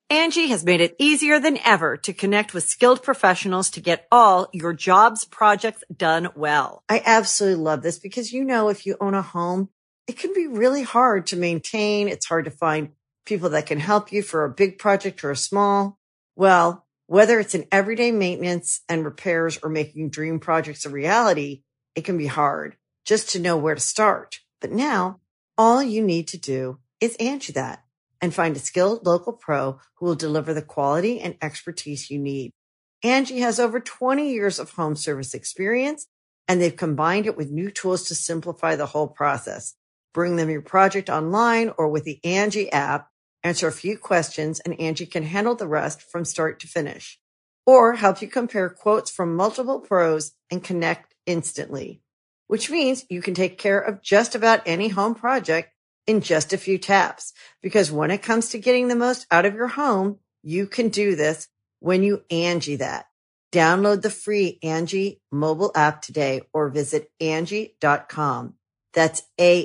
Angie has made it easier than ever to connect with skilled professionals to get all your jobs projects done well. I absolutely love this because, if you own a home, it can be really hard to maintain. It's hard to find people that can help you for a big project or a small. Well, whether it's in everyday maintenance and repairs or making dream projects a reality, it can be hard just to know where to start. But now all you need to do is Angie that and find a skilled local pro who will deliver the quality and expertise you need. Angie has over 20 years of home service experience, and they've combined it with new tools to simplify the whole process. Bring them your project online or with the Angie app, answer a few questions, and Angie can handle the rest from start to finish. Or help you compare quotes from multiple pros and connect instantly, which means you can take care of just about any home project in just a few taps. Because when it comes to getting the most out of your home, you can do this when you Angie that. Download the free Angie mobile app today or visit Angie.com. That's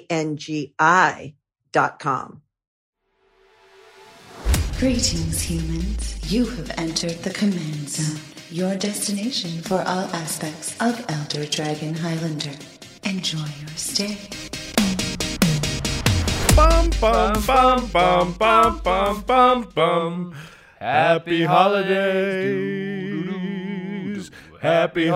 ANGI.com. Greetings, humans. You have entered the Command Zone, your destination for all aspects of Elder Dragon Highlander. Enjoy your stay. Bum, bum, bum, bum, bum, bum, bum, bum. Happy holidays. Happy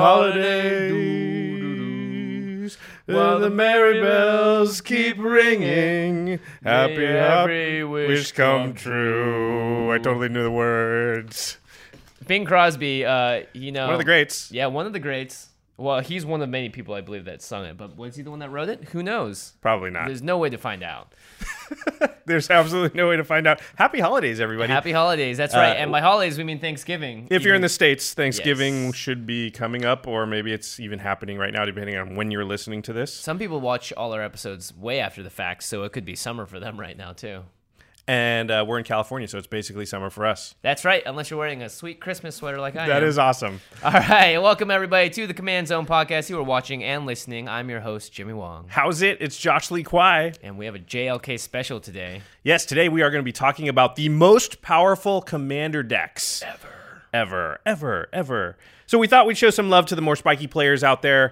holidays. While the merry bells keep ringing. Happy wish come true. I totally knew the words. Bing Crosby, one of the greats. Yeah, one of the greats. Well, he's one of many people, I believe, that sung it. But was he the one that wrote it? Who knows? Probably not. There's no way to find out. There's absolutely no way to find out. Happy holidays, everybody. Happy holidays. That's right. And by holidays, we mean Thanksgiving. If you're in the States, Thanksgiving should be coming up, or maybe it's even happening right now, depending on when you're listening to this. Some people watch all our episodes way after the fact, so it could be summer for them right now, too. And we're in California, so it's basically summer for us. That's right, unless you're wearing a sweet Christmas sweater like I am. That is awesome. All right, welcome everybody to the Command Zone podcast. You are watching and listening. I'm your host, Jimmy Wong. How's it? It's Josh Lee Kwai. And we have a JLK special today. Yes, today we are going to be talking about the most powerful commander decks. Ever. So we thought we'd show some love to the more spiky players out there.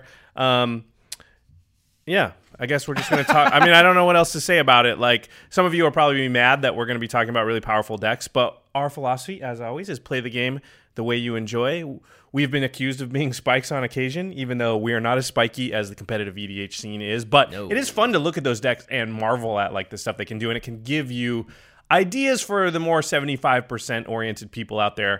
Yeah. I guess we're just going to talk. I mean, I don't know what else to say about it. Like, some of you are probably mad that we're going to be talking about really powerful decks, but our philosophy, as always, is play the game the way you enjoy. We've been accused of being spikes on occasion, even though we are not as spiky as the competitive EDH scene is. But It is fun to look at those decks and marvel at like the stuff they can do, and it can give you ideas for the more 75% oriented people out there.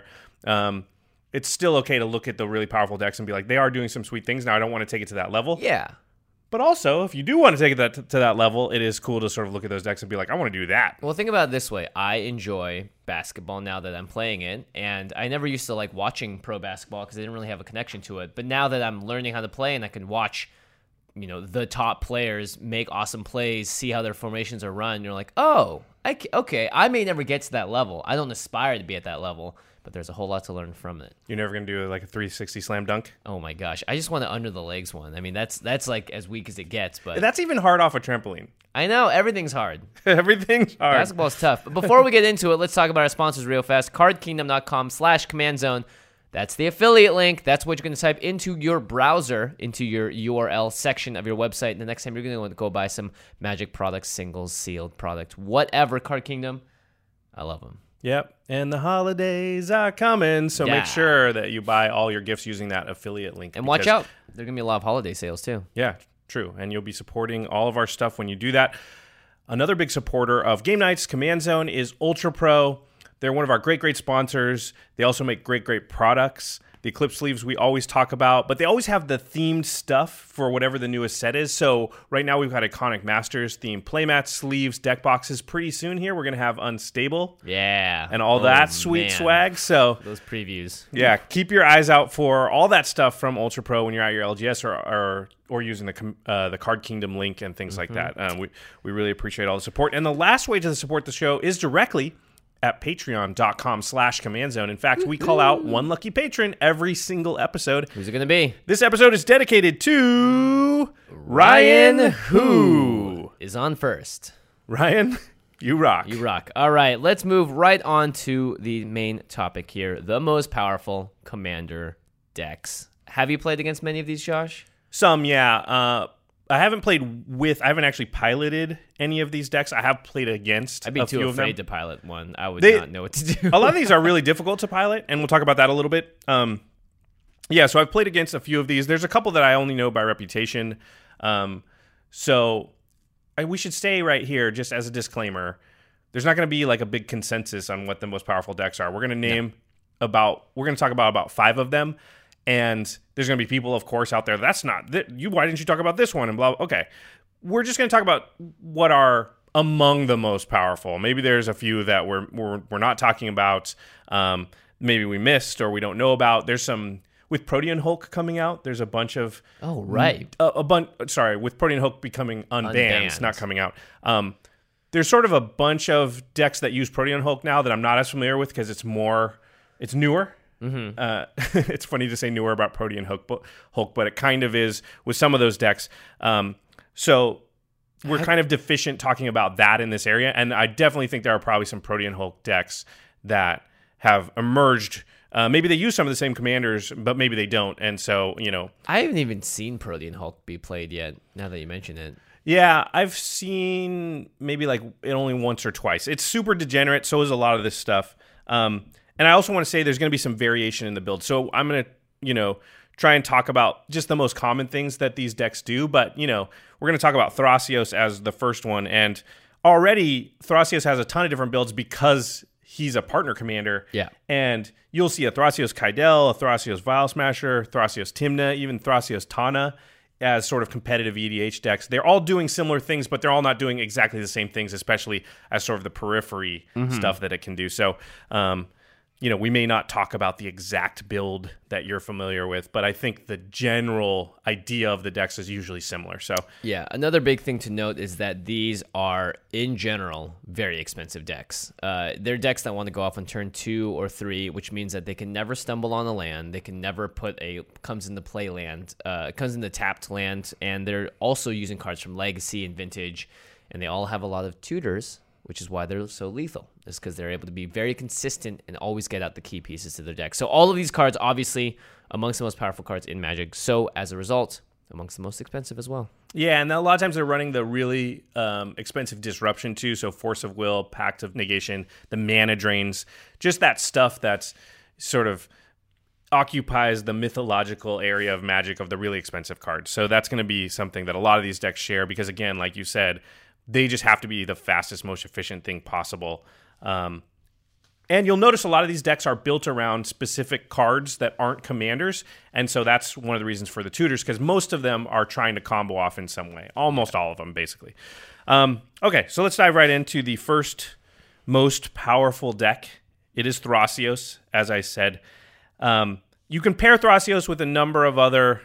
It's still okay to look at the really powerful decks and be like, they are doing some sweet things. Now, I don't want to take it to that level. Yeah. But also, if you do want to take it to that level, it is cool to sort of look at those decks and be like, I want to do that. Well, think about it this way. I enjoy basketball now that I'm playing it, and I never used to like watching pro basketball because I didn't really have a connection to it. But now that I'm learning how to play and I can watch, the top players make awesome plays, see how their formations are run, you're like, oh, okay, I may never get to that level. I don't aspire to be at that level, but there's a whole lot to learn from it. You're never going to do like a 360 slam dunk? Oh my gosh. I just want to under the legs one. I mean, that's like as weak as it gets, but that's even hard off a trampoline. I know, everything's hard. Everything's hard. Basketball's tough. But before we get into it, let's talk about our sponsors real fast. CardKingdom.com/CommandZone. That's the affiliate link. That's what you're going to type into your browser, into your URL section of your website. And the next time you're going to want to go buy some Magic products, singles, sealed product, whatever. Card Kingdom, I love them. Yep, and the holidays are coming, so make sure that you buy all your gifts using that affiliate link. And watch out. There are going to be a lot of holiday sales, too. Yeah, true, and you'll be supporting all of our stuff when you do that. Another big supporter of Game Nights Command Zone is Ultra Pro. They're one of our great sponsors. They also make great products. The Eclipse sleeves we always talk about, but they always have the themed stuff for whatever the newest set is. So right now we've got Iconic Masters themed playmats, sleeves, deck boxes. Pretty soon here we're going to have Unstable. Yeah. And all that sweet swag. So those previews. Yeah, keep your eyes out for all that stuff from Ultra Pro when you're at your LGS or using the Card Kingdom link and things like that. We really appreciate all the support. And the last way to support the show is directly at patreon.com/CommandZone. In fact, we call out one lucky patron every single episode. Who's it going to be? This episode is dedicated to Ryan, who is on first. Ryan, You rock. You rock. All right, let's move right on to the main topic here, the most powerful commander decks. Have you played against many of these, Josh? Some, yeah. I haven't actually piloted any of these decks. I have played against I'd be a too few of them. afraid to pilot one. I would not know what to do. A lot of these are really difficult to pilot, and we'll talk about that a little bit. Yeah, so I've played against a few of these. There's a couple that I only know by reputation. We should stay right here just as a disclaimer. There's not going to be like a big consensus on what the most powerful decks are. We're going to talk about 5 of them, and there's going to be people, of course, out there. That's not you. Why didn't you talk about this one? And blah. Okay, we're just going to talk about what are among the most powerful. Maybe there's a few that we're not talking about. Maybe we missed or we don't know about. There's some. With Protean Hulk coming out, there's a bunch of... Oh, right. With Protean Hulk becoming unbanned, not coming out. There's sort of a bunch of decks that use Protean Hulk now that I'm not as familiar with because it's newer. Mm-hmm. It's funny to say newer about Protean Hulk, but it kind of is with some of those decks. So we're kind of deficient talking about that in this area, and I definitely think there are probably some Protean Hulk decks that have emerged. Maybe they use some of the same commanders, but maybe they don't. And so, I haven't even seen Protean Hulk be played yet, now that you mention it. Yeah, I've seen maybe like it only once or twice. It's super degenerate, so is a lot of this stuff. And I also want to say there's going to be some variation in the build. So I'm going to, try and talk about just the most common things that these decks do. But, we're going to talk about Thrasios as the first one. And already Thrasios has a ton of different builds because he's a partner commander. Yeah. And you'll see a Thrasios Kaidel, a Thrasios Vial Smasher, Thrasios Tymna, even Thrasios Tana as sort of competitive EDH decks. They're all doing similar things, but they're all not doing exactly the same things, especially as sort of the periphery stuff that it can do. So, we may not talk about the exact build that you're familiar with, but I think the general idea of the decks is usually similar. So yeah, another big thing to note is that these are, in general, very expensive decks. They're decks that want to go off on turn 2 or 3, which means that they can never stumble on a land. They can never put comes into play land, comes into tapped land, and they're also using cards from Legacy and Vintage, and they all have a lot of tutors, which is why they're so lethal. Is because they're able to be very consistent and always get out the key pieces to their deck. So all of these cards, obviously, amongst the most powerful cards in Magic. So as a result, amongst the most expensive as well. Yeah, and a lot of times they're running the really expensive Disruption too. So Force of Will, Pact of Negation, the Mana Drains, just that stuff that's sort of occupies the mythological area of Magic of the really expensive cards. So that's going to be something that a lot of these decks share because, again, like you said, they just have to be the fastest, most efficient thing possible. And you'll notice a lot of these decks are built around specific cards that aren't commanders. And so that's one of the reasons for the tutors, because most of them are trying to combo off in some way. Almost all of them, basically. Okay, so let's dive right into the first most powerful deck. It is Thrasios, as I said. You can pair Thrasios with a number of other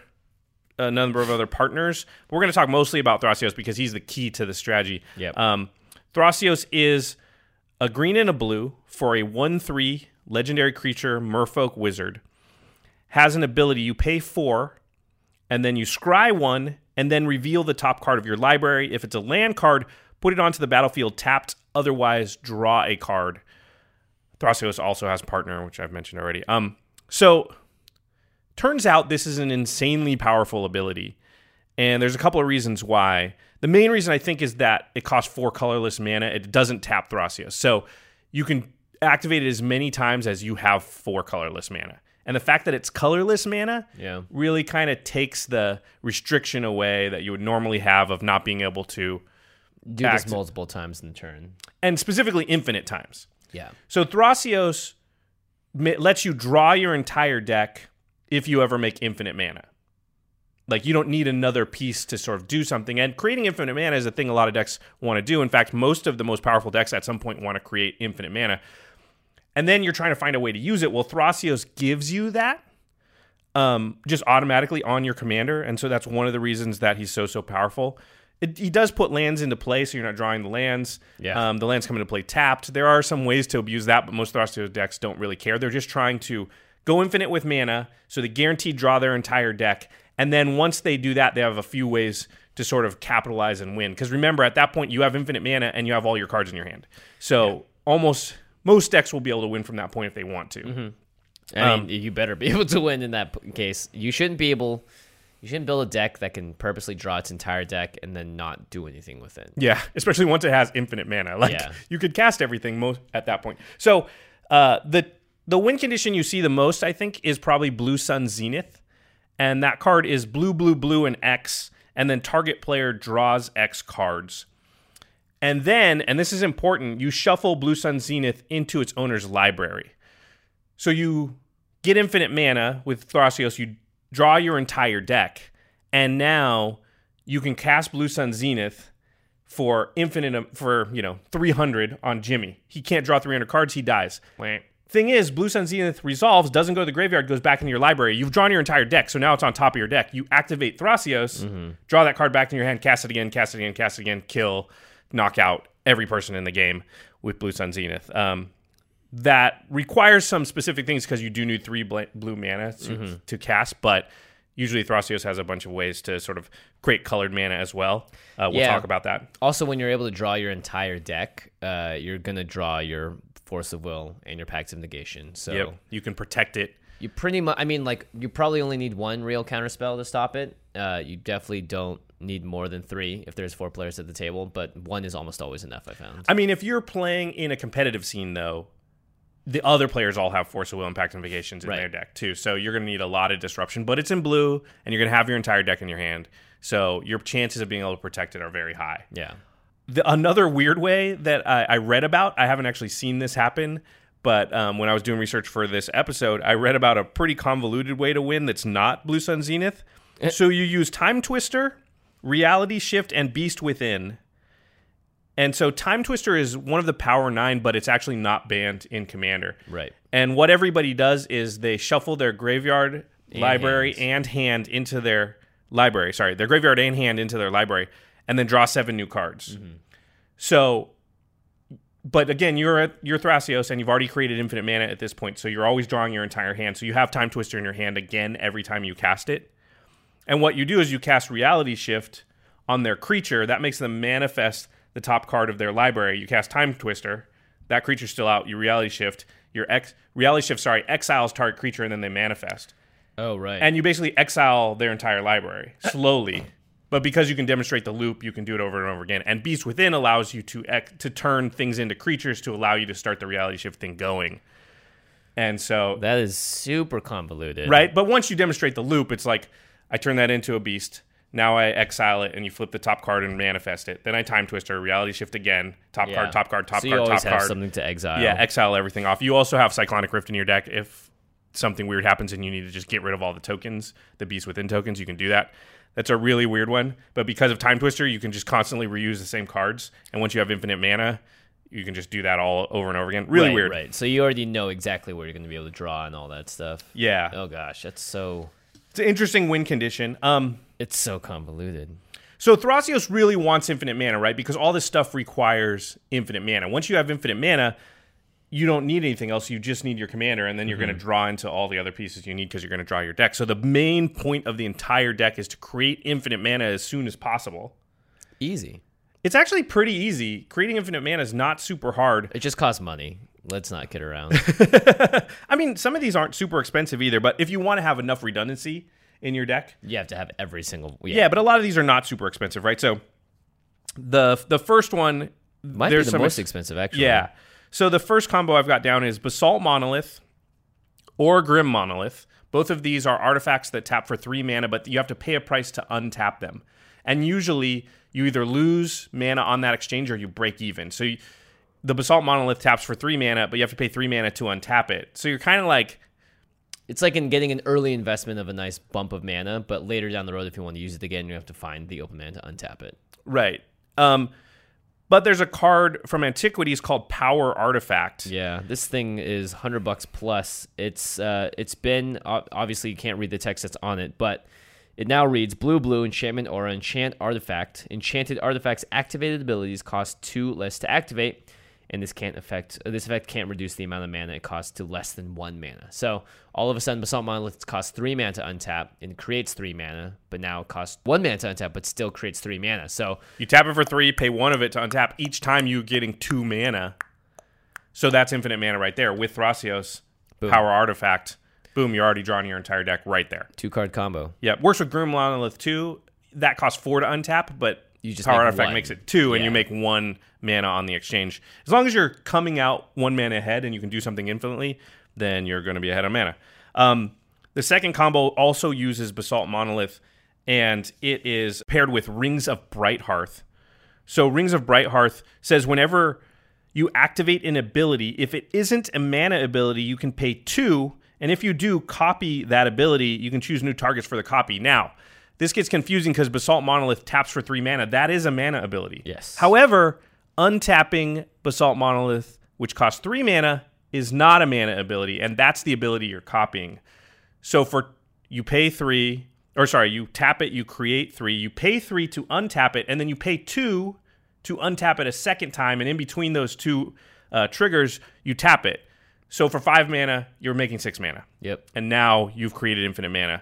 partners. We're going to talk mostly about Thrasios because he's the key to the strategy. Yep. Thrasios is a green and a blue for a 1/3 legendary creature merfolk wizard. Has an ability, you pay 4, and then you scry 1, and then reveal the top card of your library. If it's a land card, put it onto the battlefield tapped, otherwise draw a card. Thrasios also has partner, which I've mentioned already. So turns out this is an insanely powerful ability, and there's a couple of reasons why. The main reason I think is that it costs 4 colorless mana. It doesn't tap Thrasios. So you can activate it as many times as you have 4 colorless mana. And the fact that it's colorless mana really kind of takes the restriction away that you would normally have of not being able to do this multiple times in the turn. And specifically infinite times. Yeah. So Thrasios lets you draw your entire deck if you ever make infinite mana. Like, you don't need another piece to sort of do something. And creating infinite mana is a thing a lot of decks want to do. In fact, most of the most powerful decks at some point want to create infinite mana. And then you're trying to find a way to use it. Well, Thrasios gives you that just automatically on your commander. And so that's one of the reasons that he's so powerful. He does put lands into play, so you're not drawing the lands. Yeah. The lands come into play tapped. There are some ways to abuse that, but most Thrasios decks don't really care. They're just trying to go infinite with mana, so they guaranteed draw their entire deck, And then once they do that, they have a few ways to sort of capitalize and win. Because remember, at that point, you have infinite mana and you have all your cards in your hand. So almost most decks will be able to win from that point if they want to. Mm-hmm. I mean, you better be able to win in that case. You shouldn't build a deck that can purposely draw its entire deck and then not do anything with it. Yeah, especially once it has infinite mana. Like, you could cast everything at that point. So the win condition you see the most, I think, is probably Blue Sun Zenith. And that card is blue, blue, blue, and X. And then target player draws X cards. And then, and this is important, you shuffle Blue Sun Zenith into its owner's library. So you get infinite mana with Thrasios, you draw your entire deck, and now you can cast Blue Sun Zenith for 300 on Jimmy. He can't draw 300 cards, he dies. Thing is, Blue Sun Zenith resolves, doesn't go to the graveyard, goes back into your library. You've drawn your entire deck, so now it's on top of your deck. You activate Thrasios, draw that card back in your hand, cast it again, cast it again, cast it again, kill, knock out every person in the game with Blue Sun Zenith. That requires some specific things because you do need 3 blue mana to cast, but usually Thrasios has a bunch of ways to sort of create colored mana as well. We'll talk about that. Also, when you're able to draw your entire deck, you're going to draw your Force of Will and your Pact of Negation. So you can protect it. You pretty much, I mean, like, you probably only need 1 real counterspell to stop it. You definitely don't need more than 3 if there's 4 players at the table, but 1 is almost always enough, I found. I mean, if you're playing in a competitive scene, though, the other players all have Force of Will and Pact of Negations in their deck, too. So you're going to need a lot of disruption, but it's in blue, and you're going to have your entire deck in your hand. So your chances of being able to protect it are very high. Yeah. Another weird way that I read about, I haven't actually seen this happen, but when I was doing research for this episode, I read about a pretty convoluted way to win that's not Blue Sun Zenith. So you use Time Twister, Reality Shift, and Beast Within. And so Time Twister is one of the Power 9, but it's actually not banned in Commander. Right. And what everybody does is they shuffle their graveyard, library, and hand into their library. Sorry, their graveyard and hand into their library, and then draw 7 new cards. Mm-hmm. So, but again, you're Thrasios, and you've already created infinite mana at this point, so you're always drawing your entire hand. So you have Time Twister in your hand again every time you cast it. And what you do is you cast Reality Shift on their creature. That makes them manifest the top card of their library. You cast Time Twister. That creature's still out. You Reality Shift. Exiles target creature, and then they manifest. Oh, right. And you basically exile their entire library slowly. But because you can demonstrate the loop, you can do it over and over again. And Beast Within allows you to turn things into creatures to allow you to start the Reality Shift thing going. And so that is super convoluted. Right? But once you demonstrate the loop, it's like, I turn that into a beast. Now I exile it, and you flip the top card and manifest it. Then I Time Twister, Reality Shift again, top card, top card, top so card, you always top have card. Something to exile. Yeah, exile everything off. You also have Cyclonic Rift in your deck. If something weird happens and you need to just get rid of all the tokens, the Beast Within tokens, you can do that. That's a really weird one. But because of Time Twister, you can just constantly reuse the same cards. And once you have infinite mana, you can just do that all over and over again. Really weird. Right. So you already know exactly where you're going to be able to draw and all that stuff. Yeah. Oh, gosh. That's so... It's an interesting win condition. It's so convoluted. So Thrasios really wants infinite mana, right? Because all this stuff requires infinite mana. Once you have infinite mana, you don't need anything else. You just need your commander, and then you're going to draw into all the other pieces you need because you're going to draw your deck. So the main point of the entire deck is to create infinite mana as soon as possible. Easy. It's actually pretty easy. Creating infinite mana is not super hard. It just costs money. Let's not kid around. I mean, some of these aren't super expensive either, but if you want to have enough redundancy in your deck, you have to have every single... Yeah, but a lot of these are not super expensive, right? So the first one... Might be the most expensive, actually. Yeah. So the first combo I've got down is Basalt Monolith or Grim Monolith. Both of these are artifacts that tap for 3 mana, but you have to pay a price to untap them. And usually, you either lose mana on that exchange or you break even. So the Basalt Monolith taps for 3 mana, but you have to pay 3 mana to untap it. So you're kind of like... It's like in getting an early investment of a nice bump of mana, but later down the road, if you want to use it again, you have to find the open mana to untap it. Right. But there's a card from Antiquities called Power Artifact. Yeah, this thing is $100 plus. It's been... Obviously, you can't read the text that's on it, but... It now reads, blue, enchantment aura, enchant artifact. Enchanted artifacts' activated abilities cost 2 less to activate. and this effect can't reduce the amount of mana it costs to less than 1 mana. So all of a sudden, Basalt Monolith costs 3 mana to untap and creates 3 mana, but now it costs 1 mana to untap, but still creates 3 mana. So you tap it for 3, pay 1 of it to untap. Each time you're getting 2 mana. So that's infinite mana right there with Thrasios, Power Artifact. Boom, you're already drawing your entire deck right there. 2-card combo. Yeah, works with Grim Monolith too. That costs 4 to untap, but you just Power make Artifact 1. makes it 2, and you make 1 mana on the exchange. As long as you're coming out 1 mana ahead and you can do something infinitely, then you're going to be ahead of mana. The second combo also uses Basalt Monolith, and it is paired with Rings of Brighthearth. So Rings of Brighthearth says whenever you activate an ability, if it isn't a mana ability, you can pay 2, and if you do copy that ability, you can choose new targets for the copy. Now, this gets confusing because Basalt Monolith taps for 3 mana. That is a mana ability. Yes. However, untapping Basalt Monolith, which costs 3 mana, is not a mana ability, and that's the ability you're copying. So you tap it, you create 3, you pay 3 to untap it, and then you pay 2 to untap it a second time, and in between those 2 triggers, you tap it. So for 5 mana, you're making 6 mana. Yep. And now you've created infinite mana.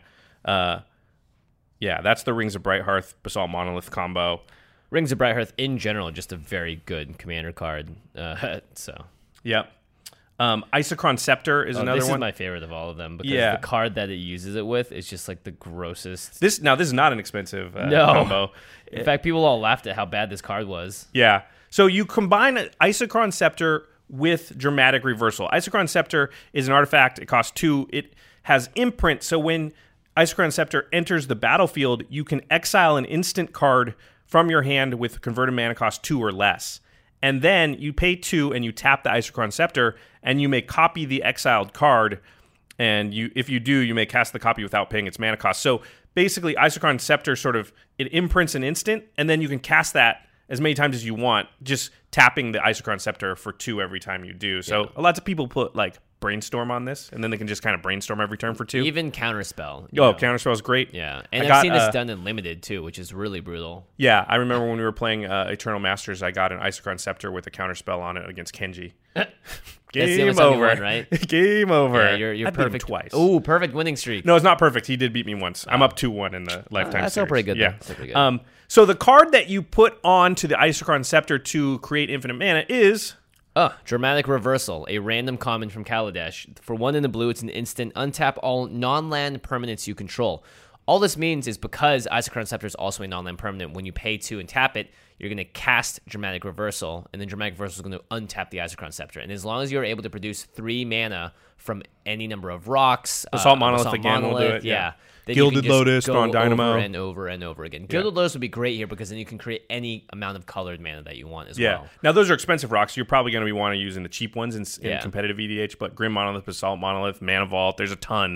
That's the Rings of Brighthearth Basalt Monolith combo. Rings of Brighthearth in general, just a very good commander card. Yep. Isochron Scepter is another one. This is my favorite of all of them because the card that it uses it with is just like the grossest. This is not an expensive combo. In fact, people all laughed at how bad this card was. Yeah. So you combine Isochron Scepter with Dramatic Reversal. Isochron Scepter is an artifact. It costs 2. It has imprint. So when Isochron Scepter enters the battlefield, you can exile an instant card from your hand with converted mana cost 2 or less. And then you pay 2 and you tap the Isochron Scepter and you may copy the exiled card. And if you do, you may cast the copy without paying its mana cost. So basically, Isochron Scepter it imprints an instant, and then you can cast that as many times as you want, just tapping the Isochron Scepter for 2 every time you do. So lots of people put Brainstorm on this, and then they can just kind of brainstorm every turn for 2. Even Counterspell. Counterspell is great. Yeah, and I've seen this done in Limited too, which is really brutal. Yeah, I remember when we were playing Eternal Masters, I got an Isochron Scepter with a Counterspell on it against Kenji. Game over, won, right? Game over. Yeah, you're I beat him perfect twice. Oh, perfect winning streak. No, it's not perfect. He did beat me once. I'm up 2-1 in the Lifetime That's series. still pretty good. Yeah. Still pretty good. So the card that you put onto the Isochron Scepter to create infinite mana is Dramatic Reversal, a random common from Kaladesh. For 1 in the blue, it's an instant. Untap all non-land permanents you control. All this means is because Isochron Scepter is also a non-land permanent, when you pay 2 and tap it, you're going to cast Dramatic Reversal, and then Dramatic Reversal is going to untap the Isochron Scepter. And as long as you're able to produce 3 mana from any number of rocks, Basalt Monolith again will do it. Yeah. Then Gilded you can just Lotus, go Thrawn Dynamo. over and over and over again. Gilded Lotus would be great here because then you can create any amount of colored mana that you want as well. Now, those are expensive rocks. You're probably going to be wanting to use the cheap ones in competitive EDH, but Grim Monolith, Basalt Monolith, Mana Vault, there's a ton.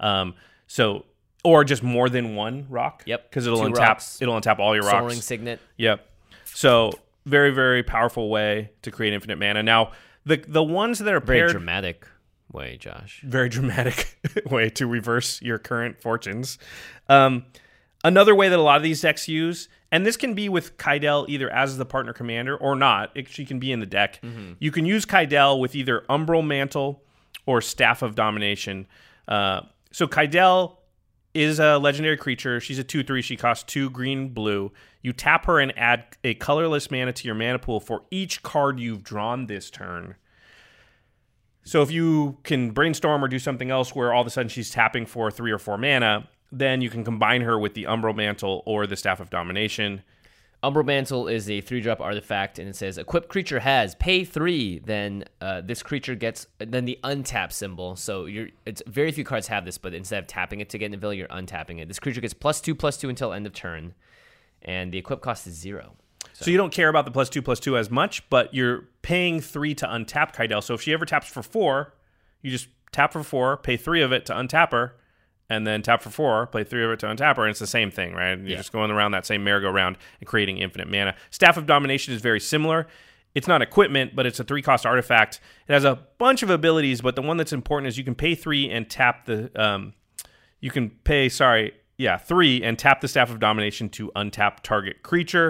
Or just more than 1 rock. Yep. Because it'll untap all your rocks. Soaring Signet. Yep. So very, very powerful way to create infinite mana. Now, the ones that are Very paired... dramatic way, Josh. Very dramatic way to reverse your current fortunes. Another way that a lot of these decks use, and this can be with Kydele either as the partner commander or not. She can be in the deck. Mm-hmm. You can use Kydele with either Umbral Mantle or Staff of Domination. So Kydele is a legendary creature. She's a 2/3. She costs 2 green, blue. You tap her and add a colorless mana to your mana pool for each card you've drawn this turn. So if you can brainstorm or do something else where all of a sudden she's tapping for 3 or 4 mana, then you can combine her with the Umbral Mantle or the Staff of Domination. Umbral Mantle is a 3-drop artifact, and it says, equipped creature has, pay 3, then this creature gets, then the untap symbol. So it's very few cards have this, but instead of tapping it to get an ability, you're untapping it. This creature gets +2/+2 until end of turn, and the equip cost is 0. So you don't care about the +2/+2 as much, but you're paying 3 to untap Kydele. So if she ever taps for 4, you just tap for 4, pay 3 of it to untap her, and then tap for 4, play 3 of it to untap her, and it's the same thing, right? You're just going around that same merry-go-round and creating infinite mana. Staff of Domination is very similar. It's not equipment, but it's a 3-cost artifact. It has a bunch of abilities, but the one that's important is you can pay 3 and tap the... 3 and tap the Staff of Domination to untap target creature.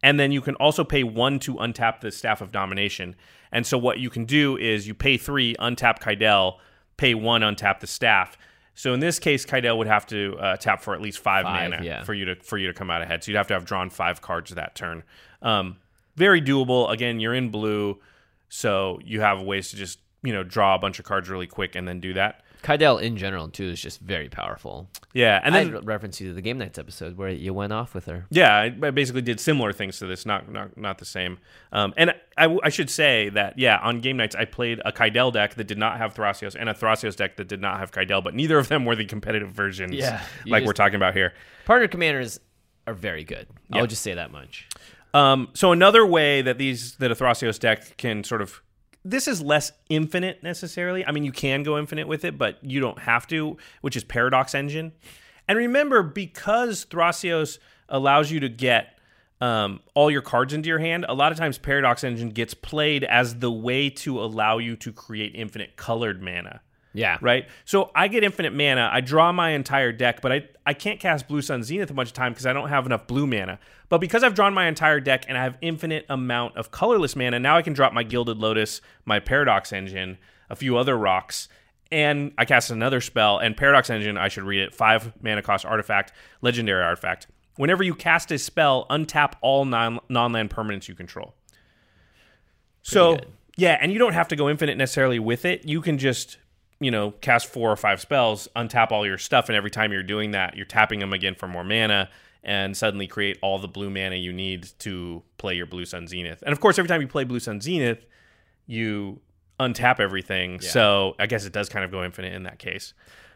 And then you can also pay 1 to untap the Staff of Domination. And so what you can do is you pay 3, untap Kydel, pay 1, untap the Staff. So in this case, Kydel would have to tap for at least 5 mana for you to come out ahead. So you'd have to have drawn 5 cards that turn. Very doable. Again, you're in blue, so you have ways to just draw a bunch of cards really quick and then do that. Kydel in general too is just very powerful. Yeah, and then I reference you to the Game Nights episode where you went off with her. Yeah, I basically did similar things to this, not the same. And I should say that on Game Nights I played a Kydel deck that did not have Thrasios and a Thrasios deck that did not have Kydel, but neither of them were the competitive versions. Yeah, we're talking about here. Partner commanders are very good. Yep. I'll just say that much. So another way that a Thrasios deck can sort of, this is less infinite necessarily. I mean, you can go infinite with it, but you don't have to, which is Paradox Engine. And remember, because Thrasios allows you to get all your cards into your hand, a lot of times Paradox Engine gets played as the way to allow you to create infinite colored mana. Yeah. Right? So I get infinite mana, I draw my entire deck, but I can't cast Blue Sun Zenith a bunch of time because I don't have enough blue mana. But because I've drawn my entire deck and I have infinite amount of colorless mana, now I can drop my Gilded Lotus, my Paradox Engine, a few other rocks, and I cast another spell. And Paradox Engine, I should read it, 5 mana cost artifact, legendary artifact. Whenever you cast a spell, untap all non-land permanents you control. So, yeah, and you don't have to go infinite necessarily with it. You can just, cast 4 or 5 spells, untap all your stuff, and every time you're doing that, you're tapping them again for more mana, and suddenly create all the blue mana you need to play your Blue Sun Zenith. And of course, every time you play Blue Sun Zenith, you untap everything. Yeah. So I guess it does kind of go infinite in that case.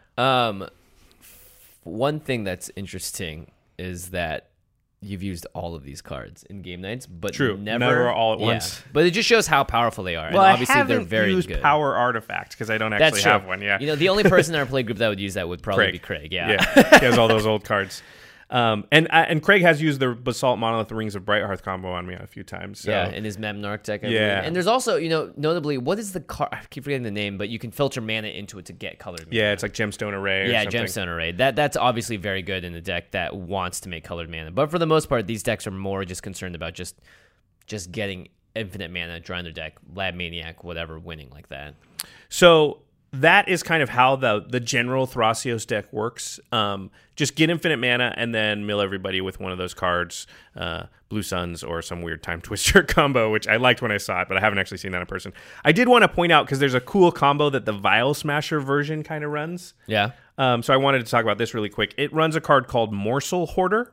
One thing that's interesting is that you've used all of these cards in Game Nights, but never all at once. But it just shows how powerful they are. Well, and obviously I haven't they're very used good. Power Artifact because I don't actually have one. Yeah, the only person in our play group that would use that would probably be Craig. Yeah, he has all those old cards. And Craig has used the Basalt Monolith Rings of Brighthearth combo on me a few times. So. Yeah, in his Memnarch deck. I believe. And there's also, notably, what is the card? I keep forgetting the name, but you can filter mana into it to get colored mana. Yeah, it's like Gemstone Array. Yeah, or something. Gemstone Array. That's obviously very good in a deck that wants to make colored mana. But for the most part, these decks are more just concerned about just getting infinite mana, drawing their deck, Lab Maniac, whatever, winning like that. So that is kind of how the general Thrasios deck works. Just get infinite mana and then mill everybody with one of those cards, Blue Suns or some weird Time Twister combo, which I liked when I saw it, but I haven't actually seen that in person. I did want to point out, because there's a cool combo that the Vial Smasher version kind of runs. Yeah. So I wanted to talk about this really quick. It runs a card called Morsel Hoarder.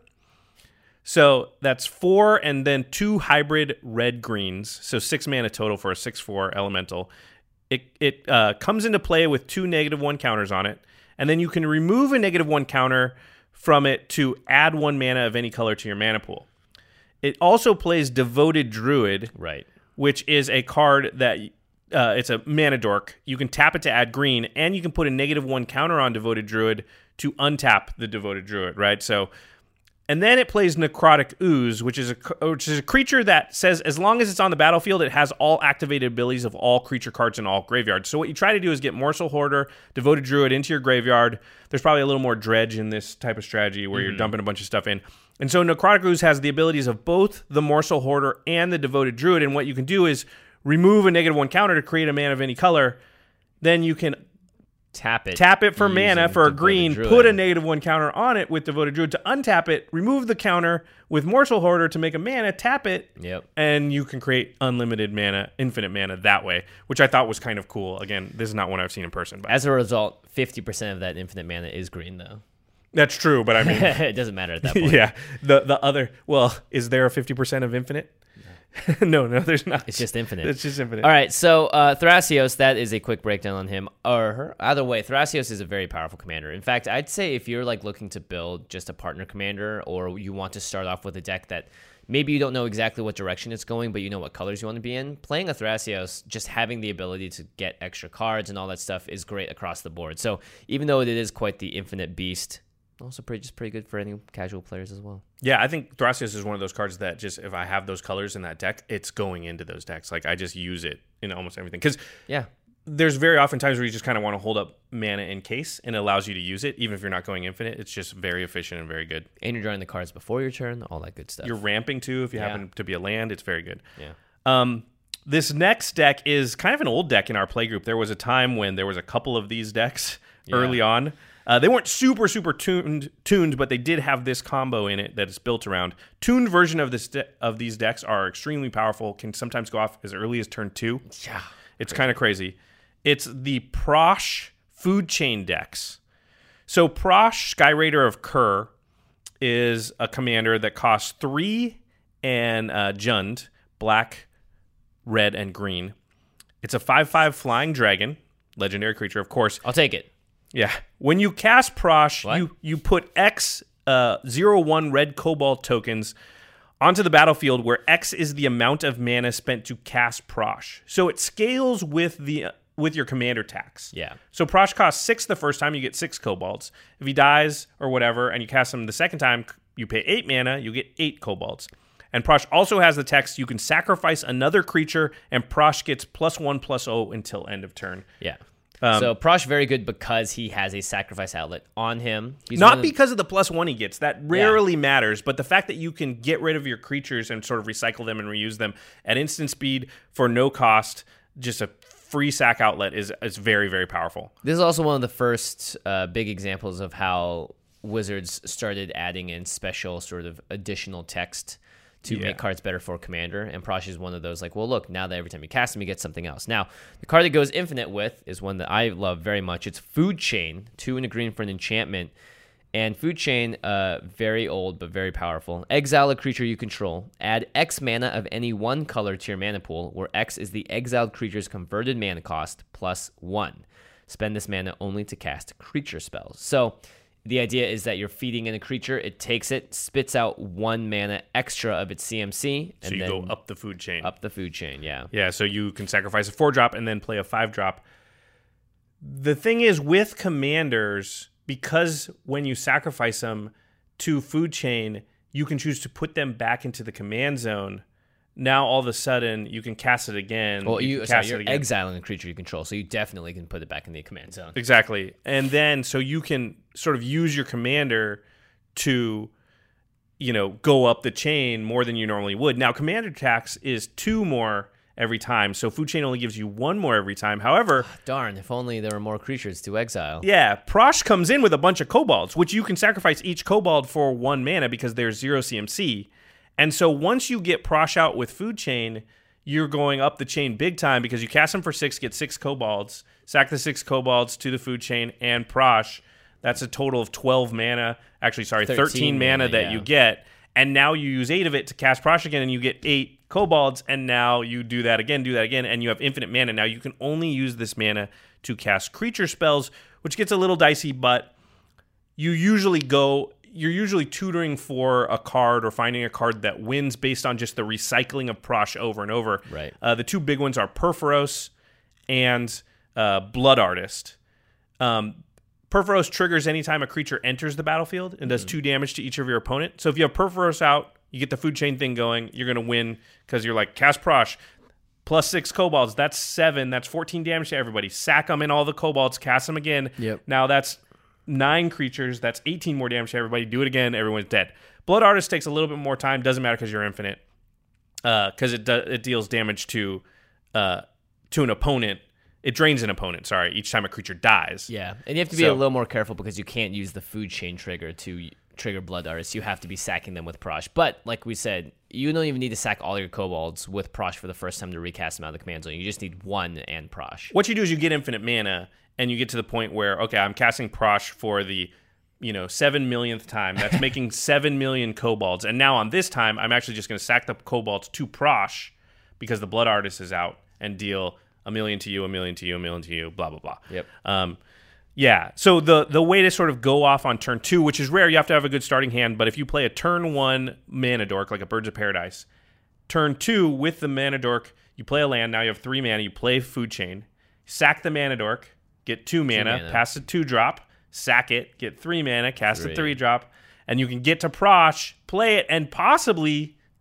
So that's 4 and then 2 hybrid red-greens, so 6 mana total for a 6/4 elemental. It comes into play with 2 -1 counters on it, and then you can remove a -1 counter from it to add 1 mana of any color to your mana pool. It also plays Devoted Druid, right? Which is a card that it's a mana dork. You can tap it to add green, and you can put a -1 counter on Devoted Druid to untap the Devoted Druid, right? So. And then it plays Necrotic Ooze, which is a creature that says as long as it's on the battlefield, it has all activated abilities of all creature cards in all graveyards. So what you try to do is get Morsel Hoarder, Devoted Druid into your graveyard. There's probably a little more dredge in this type of strategy where you're dumping a bunch of stuff in. And so Necrotic Ooze has the abilities of both the Morsel Hoarder and the Devoted Druid. And what you can do is remove a -1 counter to create a mana of any color. Then you can tap it for mana for a green, Druid. Put a -1 counter on it with Devoted Druid to untap it, remove the counter with Morsel Hoarder to make a mana, tap it, and you can create unlimited mana, infinite mana that way, which I thought was kind of cool. Again, this is not one I've seen in person. But. As a result, 50% of that infinite mana is green, though. That's true, but I mean... it doesn't matter at that point. Yeah. The other... Well, is there a 50% of infinite? No, there's not. It's just infinite. It's just infinite. All right, so Thrasios, that is a quick breakdown on him or her. Either way, Thrasios is a very powerful commander. In fact, I'd say if you're looking to build just a partner commander, or you want to start off with a deck that maybe you don't know exactly what direction it's going, but you know what colors you want to be in, playing a Thrasios, just having the ability to get extra cards and all that stuff is great across the board. So even though it is quite the infinite beast, also pretty good for any casual players as well. Yeah, I think Thrasios is one of those cards that just, if I have those colors in that deck, it's going into those decks. I just use it in almost everything. Because there's very often times where you just kind of want to hold up mana in case, and it allows you to use it, even if you're not going infinite. It's just very efficient and very good. And you're drawing the cards before your turn, all that good stuff. You're ramping too if you happen to be a land. It's very good. Yeah. This next deck is kind of an old deck in our play group. There was a time when there was a couple of these decks early on. They weren't super tuned, but they did have this combo in it that is built around. Tuned version of these decks are extremely powerful, can sometimes go off as early as turn 2. Yeah. It's kind of crazy. It's the Prosh Food Chain decks. So Prosh, Skyraider of Kur, is a commander that costs 3 and Jund, black, red, and green. It's a 5/5 flying dragon, legendary creature, of course. I'll take it. Yeah. When you cast Prosh, you put X 0/1 red Cobalt tokens onto the battlefield, where X is the amount of mana spent to cast Prosh. So it scales with your commander tax. Yeah. So Prosh costs 6 the first time, you get 6 Cobalts. If he dies or whatever, and you cast him the second time, you pay 8 mana, you get 8 Cobalts. And Prosh also has the text, you can sacrifice another creature, and Prosh gets +1/+0 until end of turn. Yeah. So Prosh very good because he has a sacrifice outlet on him. He's Not because of the +1 he gets. That rarely matters, but the fact that you can get rid of your creatures and sort of recycle them and reuse them at instant speed for no cost, just a free sack outlet, is very, very powerful. This is also one of the first big examples of how Wizards started adding in special sort of additional text to make cards better for Commander, and Prosh is one of those, like, well, look, now that every time you cast him, you get something else. Now, the card that goes infinite with is one that I love very much. It's Food Chain, 2 and a green for an enchantment, and Food Chain, very old but very powerful. Exile a creature you control. Add X mana of any one color to your mana pool, where X is the exiled creature's converted mana cost +1. Spend this mana only to cast creature spells. So the idea is that you're feeding in a creature, it takes it, spits out 1 mana extra of its CMC, and so you then go up the food chain. Up the food chain, yeah. Yeah, so you can sacrifice a 4-drop and then play a 5-drop. The thing is, with commanders, because when you sacrifice them to food chain, you can choose to put them back into the command zone. Now, all of a sudden, you can cast it again. Well, you're exiling a creature you control, so you definitely can put it back in the command zone. Exactly. And then, so you can sort of use your commander to, go up the chain more than you normally would. Now, commander tax is 2 more every time, so food chain only gives you 1 more every time. However... Darn, if only there were more creatures to exile. Yeah, Prosh comes in with a bunch of kobolds, which you can sacrifice each kobold for 1 mana because there's 0 CMC. And so once you get Prosh out with Food Chain, you're going up the chain big time because you cast them for 6, get 6 kobolds, sack the 6 kobolds to the Food Chain and Prosh. That's a total of 12 mana. Actually, sorry, 13 mana that you get. And now you use 8 of it to cast Prosh again, and you get 8 kobolds, and now you do that again, and you have infinite mana. Now you can only use this mana to cast creature spells, which gets a little dicey, but you're usually tutoring for a card or finding a card that wins based on just the recycling of Prosh over and over. Right. The 2 big ones are Purphoros and Blood Artist. Purphoros triggers anytime a creature enters the battlefield and does 2 damage to each of your opponent. So if you have Purphoros out, you get the food chain thing going, you're going to win because you're like, cast Prosh, plus 6 kobolds, that's 7, that's 14 damage to everybody. Sack them in all the kobolds, cast them again. Yep. Now that's 9 creatures, that's 18 more damage to everybody. Do it again, everyone's dead. Blood Artist takes a little bit more time, doesn't matter because you're infinite. Because it deals damage to an opponent. It drains an opponent, each time a creature dies. Yeah, and you have to be a little more careful because you can't use the food chain trigger to trigger Blood Artists. You have to be sacking them with Prosh. But like we said, you don't even need to sack all your kobolds with Prosh for the first time to recast them out of the command zone. You just need 1 and Prosh. What you do is you get infinite mana, and you get to the point where, okay, I'm casting Prosh for the 7 millionth time. That's making 7 million kobolds. And now on this time, I'm actually just going to sack the kobolds to Prosh because the Blood Artist is out and deal 1 million to you, 1 million to you, 1 million to you, blah, blah, blah. Yep. Yeah, so the way to sort of go off on turn 2, which is rare, you have to have a good starting hand, but if you play a turn 1 mana dork, like a Birds of Paradise, turn 2 with the mana dork, you play a land, now you have 3 mana, you play Food Chain, sack the mana dork, get 2 mana, pass a 2-drop, sack it, get 3 mana, cast a 3-drop, and you can get to Prosh, play it, and possibly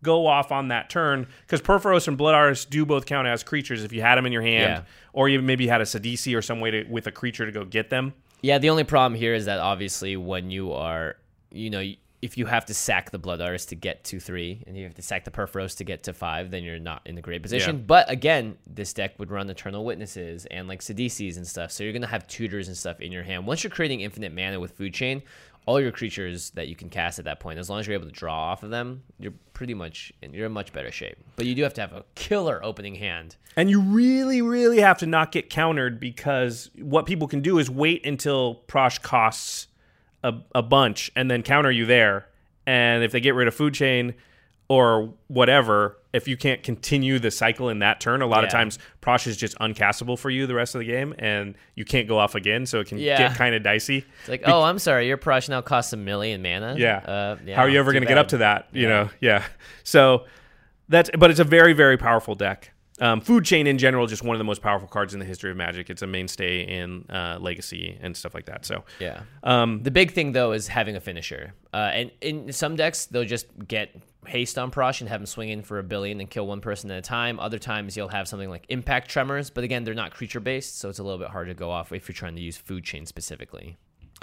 go off on that turn, because Purphoros and Blood Artist do both count as creatures if you had them in your hand, or you maybe had a Sidisi or some way with a creature to go get them. Yeah, the only problem here is that obviously when you are, if you have to sack the Blood Artist to get to 3, and you have to sack the Purphoros to get to 5, then you're not in a great position. Yeah. But again, this deck would run Eternal Witnesses and like Sidisis and stuff, so you're going to have tutors and stuff in your hand. Once you're creating infinite mana with Food Chain, all your creatures that you can cast at that point, as long as you're able to draw off of them, you're in much better shape. But you do have to have a killer opening hand. And you really, really have to not get countered, because what people can do is wait until Prosh costs a bunch and then counter you there. And if they get rid of Food Chain or whatever, if you can't continue the cycle in that turn, a lot of times Prosh is just uncastable for you the rest of the game, and you can't go off again, so it can get kind of dicey. It's like, I'm sorry, your Prosh now costs 1 million mana. How are you ever going to get up to that? You know, So but it's a very, very powerful deck. Food Chain in general, just one of the most powerful cards in the history of Magic. It's a mainstay in Legacy and stuff like that. So the big thing though is having a finisher. And in some decks, they'll just get haste on Prosh and have him swing in for 1 billion and kill one person at a time. Other times you'll have something like Impact Tremors, but again, they're not creature based, so it's a little bit hard to go off if you're trying to use Food Chain specifically.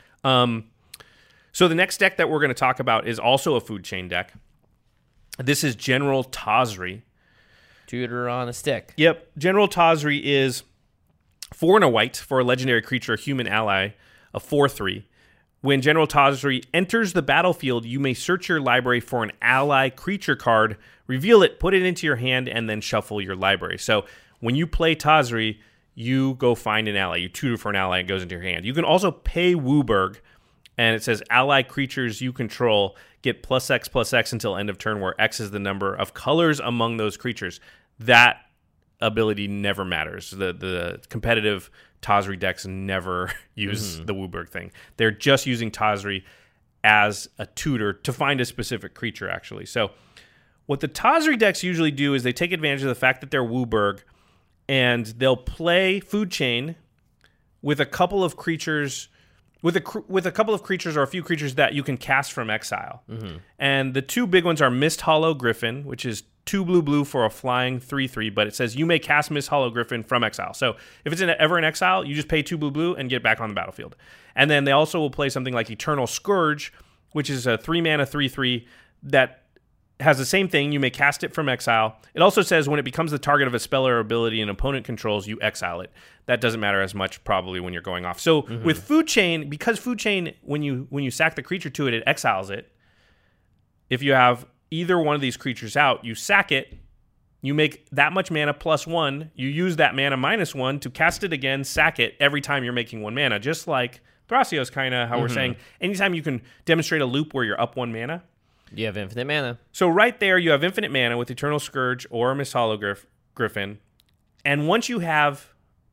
So the next deck that we're going to talk about is also a Food Chain deck. This is General Tazri. Tutor on a stick. Yep. General Tazri is 4 and a white for a legendary creature, human ally, a 4/3. When General Tazri enters the battlefield, you may search your library for an ally creature card, reveal it, put it into your hand, and then shuffle your library. So when you play Tazri, you go find an ally. You tutor for an ally, and it goes into your hand. You can also pay WUBRG, and it says ally creatures you control get +X/+X until end of turn, where X is the number of colors among those creatures. That ability never matters. The competitive Tazri decks never use the WUBRG thing. They're just using Tazri as a tutor to find a specific creature, actually. So what the Tazri decks usually do is they take advantage of the fact that they're WUBRG, and they'll play Food Chain with a couple of creatures, with a couple of creatures or a few creatures that you can cast from exile. And the two big ones are Mist Hollow Griffin, which is 2 blue for a flying 3/3, but it says you may cast Mist Hollow Griffin from exile. So if it's ever in exile, you just pay 2 blue and get it back on the battlefield. And then they also will play something like Eternal Scourge, which is a 3 mana 3/3 that has the same thing. You may cast it from exile. It also says when it becomes the target of a spell or ability an opponent controls, you exile it. That doesn't matter as much probably when you're going off. So with Food Chain, because Food Chain, when you sack the creature to it, it exiles it. If you have either one of these creatures out, you sack it, you make that much mana +1, you use that mana -1 to cast it again, sack it every time you're making 1 mana, just like Thrasios, kind of how we're saying. Anytime you can demonstrate a loop where you're up 1 mana, you have infinite mana. So right there, you have infinite mana with Eternal Scourge or Mist Hollow Griffin. And once you have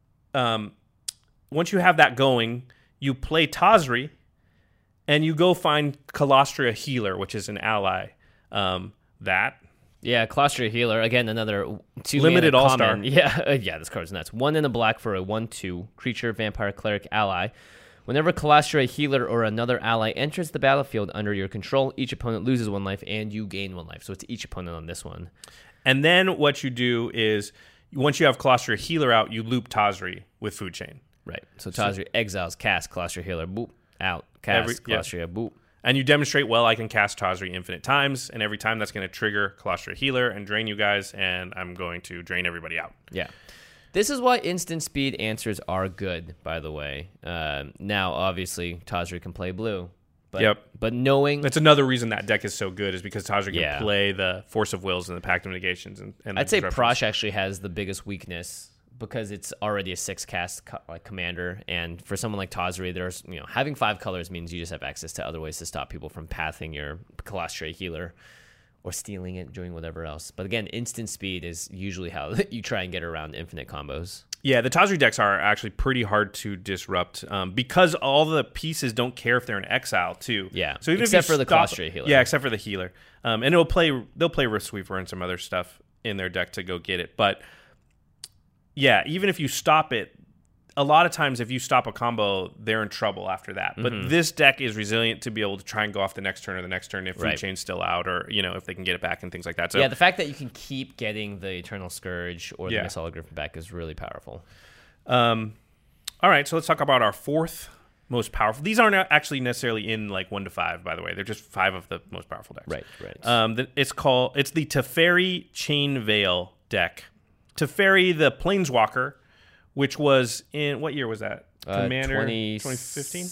that going, you play Tazri, and you go find Kalastria Healer, which is an ally. Kalastria Healer, again, another 2 limited mana all-star. common. This card's nuts. 1 in a black for a 1/2 creature, vampire, cleric, ally. Whenever Kalastria Healer or another ally enters the battlefield under your control, each opponent loses 1 life and you gain 1 life. So it's each opponent on this one. And then what you do is, once you have Kalastria Healer out, you loop Tazri with Food Chain. Right. So Tazri exiles, cast Kalastria Healer, boop, out, cast Kalastria, boop. And you demonstrate, well, I can cast Tazri infinite times, and every time that's going to trigger Kalastria Healer and drain you guys, and I'm going to drain everybody out. Yeah. This is why instant speed answers are good, by the way. Now, obviously, Tazri can play blue. But knowing... That's another reason that deck is so good, is because Tazri can play the Force of Wills and the Pact of Negations. And I'd say Prosh actually has the biggest weakness, because it's already a 6-cast commander, and for someone like Tazri, there's having 5 colors means you just have access to other ways to stop people from pathing your Kalastria Healer or stealing it, doing whatever else. But again, instant speed is usually how you try and get around infinite combos. Yeah, the Tazri decks are actually pretty hard to disrupt, because all the pieces don't care if they're in exile too. Yeah, so even except for the Kalastria Healer. Yeah, except for the healer, and they'll play Rift and some other stuff in their deck to go get it. But yeah, even if you stop it, a lot of times if you stop a combo, they're in trouble after that. But this deck is resilient to be able to try and go off the next turn or the next turn if Food Chain's still out, or if they can get it back and things like that. So yeah, the fact that you can keep getting the Eternal Scourge or the Misala Griffin back is really powerful. All right, so let's talk about our fourth most powerful. These aren't actually necessarily in like 1 to 5, by the way. They're just 5 of the most powerful decks. Right. It's the Teferi Chain Veil deck. Teferi, the Planeswalker, which was in, what year was that? Commander 2015?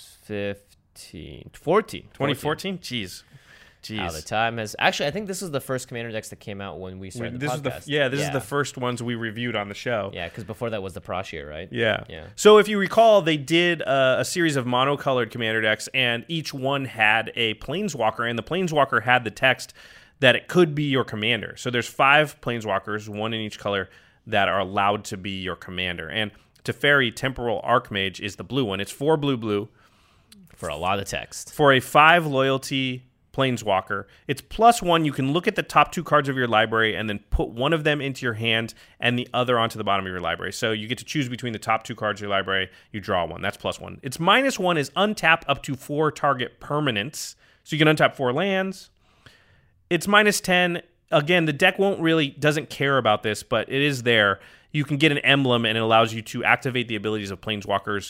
2014? Jeez. How the time has... Actually, I think this is the first Commander decks that came out when we started the podcast. This is the first ones we reviewed on the show. Yeah, because before that was the Prashir, right? Yeah. So if you recall, they did a series of monocolored Commander decks, and each one had a Planeswalker, and the Planeswalker had the text that it could be your commander. So there's 5 Planeswalkers, 1 in each color, that are allowed to be your commander. And Teferi Temporal Archmage is the blue one. It's 4 blue. For a lot of text. For a 5 loyalty Planeswalker. It's +1. You can look at the top 2 cards of your library and then put one of them into your hand and the other onto the bottom of your library. So you get to choose between the top 2 cards of your library. You draw one. That's +1. Its -1 is untap up to 4 target permanents. So you can untap 4 lands. It's -10. Again, the deck doesn't care about this, but it is there. You can get an emblem, and it allows you to activate the abilities of Planeswalkers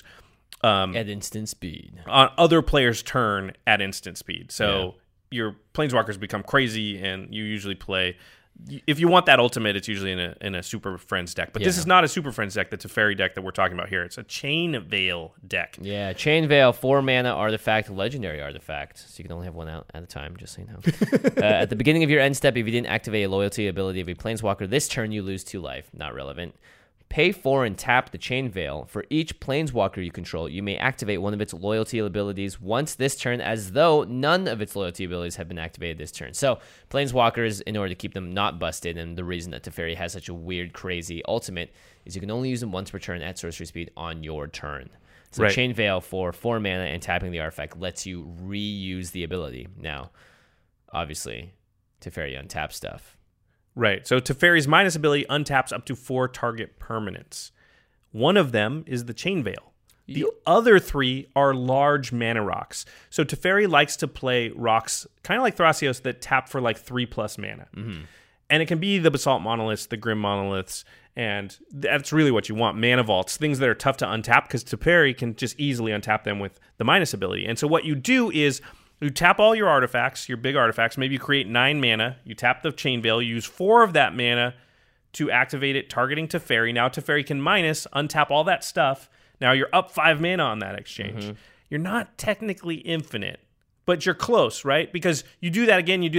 at instant speed on other players' turn at instant speed. So your Planeswalkers become crazy, and you usually play. If you want that ultimate, it's usually in a Super Friends deck. But this is not a Super Friends deck. That's a Teferi deck that we're talking about here. It's a Chain Veil deck. Yeah, Chain Veil, 4 mana artifact, legendary artifact. So you can only have one out at a time, just so you know. At the beginning of your end step, if you didn't activate a loyalty ability of a Planeswalker this turn, you lose 2 life. Not relevant. Pay 4 and tap the Chain Veil. For each Planeswalker you control, you may activate one of its loyalty abilities once this turn, as though none of its loyalty abilities have been activated this turn. So, Planeswalkers, in order to keep them not busted, and the reason that Teferi has such a weird, crazy ultimate, is you can only use them once per turn at sorcery speed on your turn. So, Chain Veil for 4 mana and tapping the artifact lets you reuse the ability. Now, obviously, Teferi untap stuff. Right. So Teferi's minus ability untaps up to 4 target permanents. One of them is the Chain Veil. The other 3 are large mana rocks. So Teferi likes to play rocks, kind of like Thrasios, that tap for like 3+ mana. Mm-hmm. And it can be the Basalt Monoliths, the Grim Monoliths, and that's really what you want. Mana Vaults, things that are tough to untap, because Teferi can just easily untap them with the minus ability. And so what you do is you tap all your artifacts, your big artifacts. Maybe you create 9 mana. You tap the Chain Veil. You use 4 of that mana to activate it, targeting Teferi. Now Teferi can untap all that stuff. Now you're up 5 mana on that exchange. Mm-hmm. You're not technically infinite, but you're close, right? Because you do that again,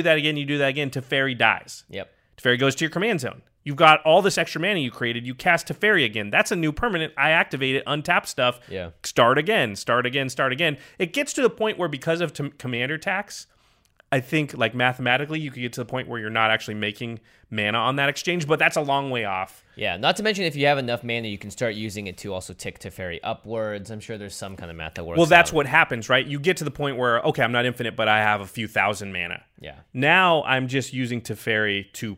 Teferi dies. Yep. Teferi goes to your command zone. You've got all this extra mana you created. You cast Teferi again. That's a new permanent. I activate it, untap stuff. Yeah. Start again. It gets to the point where, because of commander tax, I think like mathematically you could get to the point where you're not actually making mana on that exchange, but that's a long way off. Yeah, not to mention if you have enough mana, you can start using it to also tick Teferi upwards. I'm sure there's some kind of math that works. Well, that's what happens, right? You get to the point where, okay, I'm not infinite, but I have a few thousand mana. Yeah. Now I'm just using Teferi to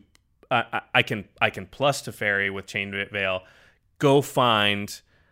I can plus Teferi with Chain Veil. Go find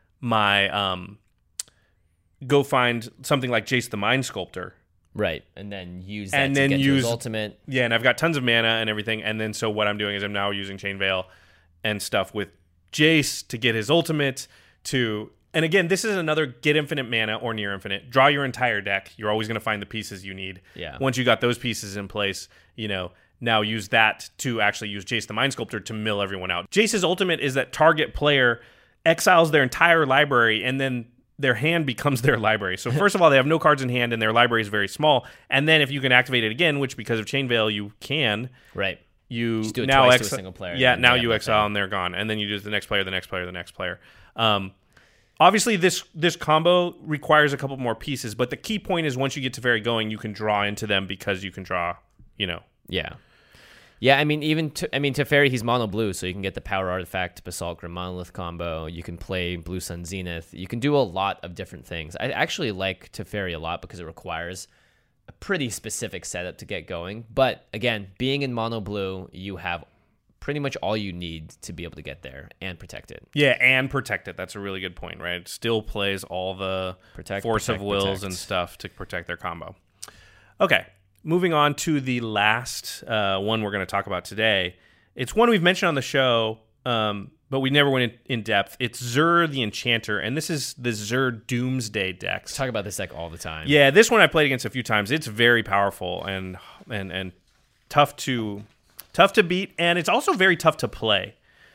something like Jace the Mind Sculptor. Right, and then use that to get to his ultimate. Yeah, and I've got tons of mana and everything, and then so what I'm doing is I'm now using Chain Veil and stuff with Jace to get his ultimate to... And again, this is another get infinite mana or near infinite. Draw your entire deck. You're always going to find the pieces you need. Yeah. Once you got those pieces in place, now use that to actually use Jace the Mind Sculptor to mill everyone out. Jace's ultimate is that target player exiles their entire library, and then their hand becomes their library. So first of all, they have no cards in hand, and their library is very small. And then if you can activate it again, which because of Chain Veil you can, right? You just do it twice to a single player. Yeah, now you exile and they're gone, and then you do the next player, the next player, the next player. Obviously, this combo requires a couple more pieces, but the key point is once you get Teferi going, you can draw into them because you can draw. Yeah. Yeah, I mean, Teferi, he's mono blue, so you can get the power artifact, Basalt Grim Monolith combo. You can play Blue Sun Zenith. You can do a lot of different things. I actually like Teferi a lot because it requires a pretty specific setup to get going. But again, being in mono blue, you have pretty much all you need to be able to get there and protect it. Yeah, and protect it. That's a really good point, right? It still plays all the force of wills and stuff to protect their combo. Okay, moving on to the last one we're going to talk about today. It's one we've mentioned on the show, but we never went in depth. It's Zur the Enchanter, and this is the Zur Doomsday decks. Talk about this deck all the time. Yeah, this one I played against a few times. It's very powerful and tough to beat, and it's also very tough to play.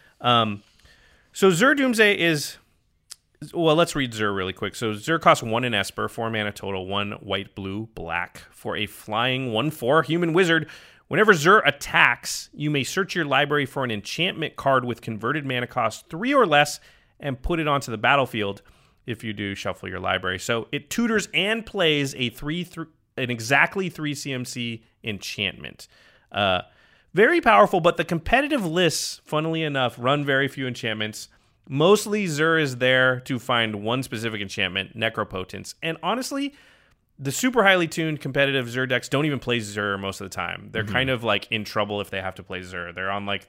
So Zur Doomsday is... Well, let's read Zur really quick. So Zur costs 1 in Esper, 4 mana total, 1 white, blue, black for a flying 1/4 human wizard. Whenever Zur attacks, you may search your library for an enchantment card with converted mana cost 3 or less and put it onto the battlefield. If you do, shuffle your library. So it tutors and plays an exactly 3 CMC enchantment. Very powerful, but the competitive lists, funnily enough, run very few enchantments. Mostly Zur is there to find one specific enchantment, Necropotence. And honestly, the super highly tuned competitive Zur decks don't even play Zur most of the time. They're kind of like in trouble if they have to play Zur. They're on like,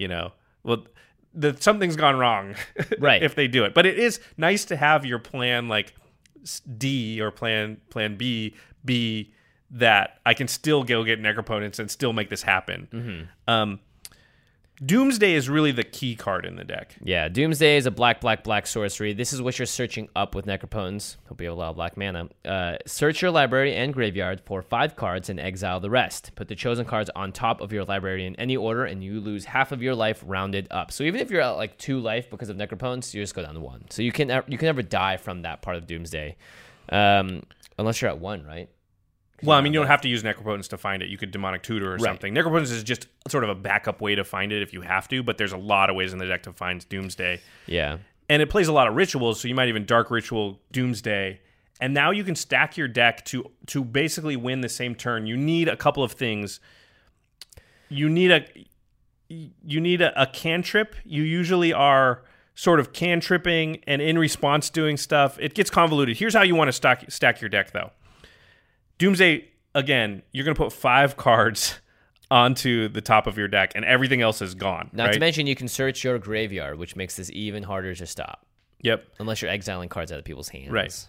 something's gone wrong right. if they do it. But it is nice to have your plan like D or plan B be that I can still go get Necropotence and still make this happen. Doomsday is really the key card in the deck. Yeah, Doomsday is a black sorcery. This is what you're searching up with Necropotence. Hope you have a lot of black mana. Search your library and graveyard for 5 cards and exile the rest. Put the chosen cards on top of your library in any order, and you lose half of your life rounded up. So even if you're at like 2 life because of Necropotence, you just go down to 1. So you can never die from that part of Doomsday, unless you're at 1, right? Well, I mean, you don't have to use Necropotence to find it. You could Demonic Tutor or something. Necropotence is just sort of a backup way to find it if you have to, but there's a lot of ways in the deck to find Doomsday. Yeah. And it plays a lot of rituals, so you might even Dark Ritual Doomsday. And now you can stack your deck to basically win the same turn. You need a couple of things. You need a cantrip. You usually are sort of cantripping and in response doing stuff. It gets convoluted. Here's how you want to stack your deck, though. Doomsday, again, you're going to put 5 cards onto the top of your deck, and everything else is gone. Not to mention, you can search your graveyard, which makes this even harder to stop. Yep. Unless you're exiling cards out of people's hands. Right.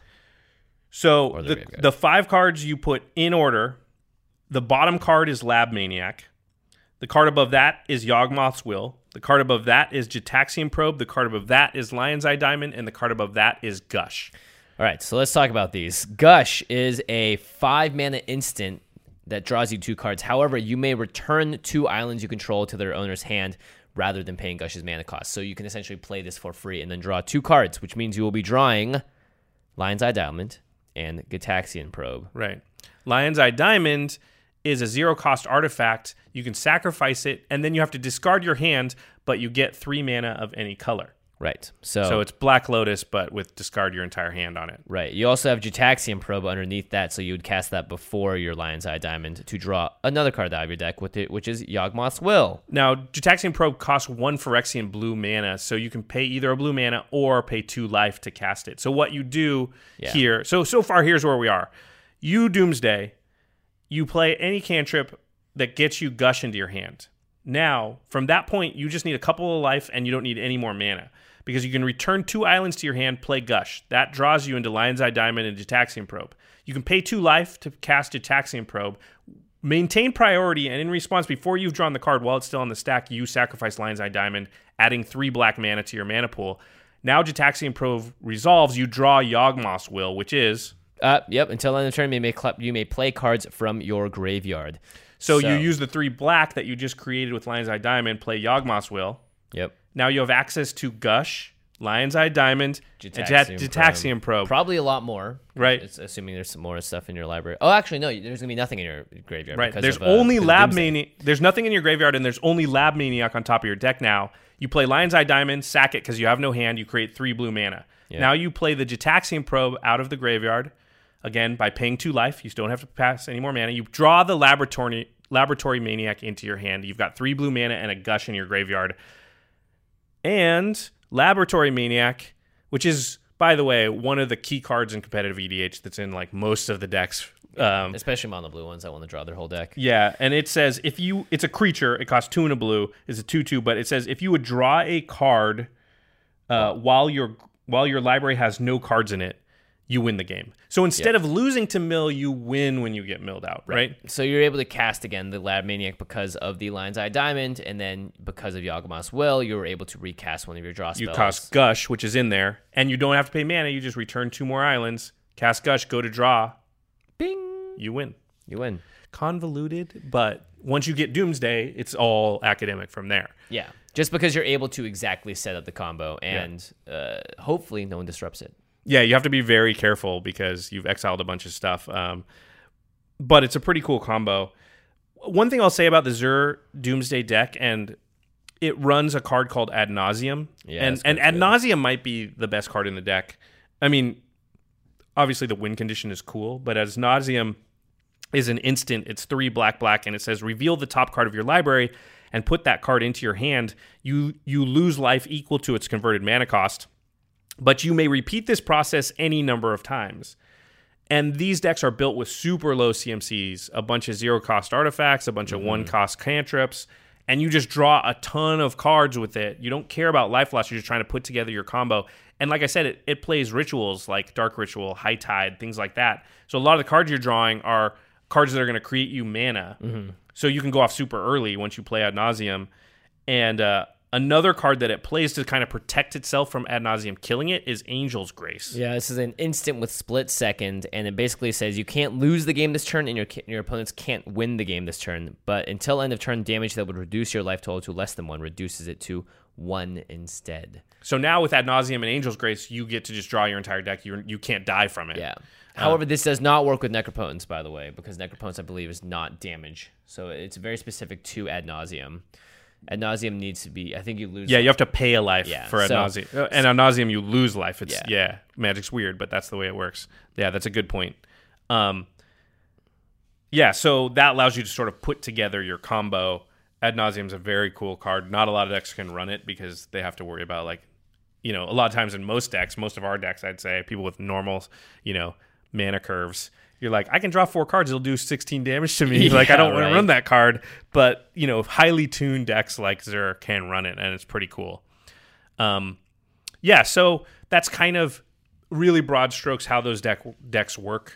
So the 5 cards you put in order, the bottom card is Lab Maniac. The card above that is Yawgmoth's Will. The card above that is Gitaxian Probe. The card above that is Lion's Eye Diamond. And the card above that is Gush. All right, so let's talk about these. Gush is a 5 mana instant that draws you 2 cards. However, you may return 2 islands you control to their owner's hand rather than paying Gush's mana cost. So you can essentially play this for free and then draw 2 cards, which means you will be drawing Lion's Eye Diamond and Gitaxian Probe. Right. Lion's Eye Diamond is a 0-cost artifact. You can sacrifice it, and then you have to discard your hand, but you get 3 mana of any color. Right. So it's Black Lotus, but with discard your entire hand on it. Right. You also have Gitaxian Probe underneath that, so you would cast that before your Lion's Eye Diamond to draw another card out of your deck with it, which is Yawgmoth's Will. Now, Gitaxian Probe costs 1 Phyrexian blue mana, so you can pay either a blue mana or pay 2 life to cast it. So what you do here, so far here's where we are. You Doomsday, you play any cantrip that gets you Gush into your hand. Now, from that point, you just need a couple of life and you don't need any more mana. Because you can return 2 islands to your hand, play Gush. That draws you into Lion's Eye Diamond and Gitaxian Probe. You can pay 2 life to cast Gitaxian Probe, maintain priority, and in response, before you've drawn the card while it's still on the stack, you sacrifice Lion's Eye Diamond, adding 3 black mana to your mana pool. Now Gitaxian Probe resolves, you draw Yawgmoth's Will, which is... Yep, until end of turn, you may play cards from your graveyard. So you use the 3 black that you just created with Lion's Eye Diamond, play Yawgmoth's Will. Yep. Now you have access to Gush, Lion's Eye Diamond, Gitaxian Probe. Probably a lot more. Right. It's assuming there's some more stuff in your library. Oh, actually, no. There's going to be nothing in your graveyard. Right. There's only Lab Maniac. There's nothing in your graveyard, and there's only Lab Maniac on top of your deck now. You play Lion's Eye Diamond, sack it because you have no hand. You create 3 blue mana. Yeah. Now you play the Gitaxian Probe out of the graveyard. Again, by paying 2 life. You don't have to pass any more mana. You draw the Laboratory Maniac into your hand. You've got 3 blue mana and a Gush in your graveyard. And Laboratory Maniac, which is, by the way, one of the key cards in competitive EDH that's in like most of the decks Especially mono blue ones that want to draw their whole deck. Yeah, and it says it's a creature. It costs 2 and a blue. It's a 2/2, but it says if you would draw a card while your library has no cards in it, you win the game. So instead of losing to mill, you win when you get milled out, right? So you're able to cast again the Lab Maniac because of the Lion's Eye Diamond, and then because of Yawgmoth's Will, you were able to recast one of your draw spells. You cost Gush, which is in there, and you don't have to pay mana. You just return 2 more islands, cast Gush, go to draw. Bing! You win. You win. Convoluted, but once you get Doomsday, it's all academic from there. Yeah. Just because you're able to exactly set up the combo, and hopefully no one disrupts it. Yeah, you have to be very careful because you've exiled a bunch of stuff. But it's a pretty cool combo. One thing I'll say about the Zur Doomsday deck, and it runs a card called Ad Nauseam. Yeah, and Ad Nauseam might be the best card in the deck. I mean, obviously the win condition is cool, but Ad Nauseam is an instant. It's 3 black, and it says reveal the top card of your library and put that card into your hand. You lose life equal to its converted mana cost. But you may repeat this process any number of times. And these decks are built with super low CMCs, a bunch of 0-cost artifacts, a bunch of 1-cost cantrips, and you just draw a ton of cards with it. You don't care about life loss. You're just trying to put together your combo. And like I said, it plays rituals like Dark Ritual, High Tide, things like that. So a lot of the cards you're drawing are cards that are going to create you mana. So you can go off super early once you play Ad Nauseam. And another card that it plays to kind of protect itself from Ad Nauseam killing it is Angel's Grace. Yeah, this is an instant with split second, and it basically says you can't lose the game this turn, and your opponents can't win the game this turn. But until end of turn, damage that would reduce your life total to less than 1 reduces it to 1 instead. So now with Ad Nauseam and Angel's Grace, you get to just draw your entire deck. You can't die from it. Yeah. However, this does not work with Necropotence, by the way, because Necropotence, I believe, is not damage. So it's very specific to Ad Nauseam. Ad Nauseam needs to be, I think you lose. Yeah, you have to pay a life for Ad Nauseam. And Ad Nauseam, you lose life. It's Magic's weird, but that's the way it works. Yeah, that's a good point. Yeah, so that allows you to sort of put together your combo. Ad Nauseam's a very cool card. Not a lot of decks can run it because they have to worry about, like, a lot of times in most of our decks, I'd say, people with normal, mana curves, you're like, I can draw 4 cards, it'll do 16 damage to me. I don't want to run that card. But, highly tuned decks like Zur can run it, and it's pretty cool. So that's kind of really broad strokes how those decks work.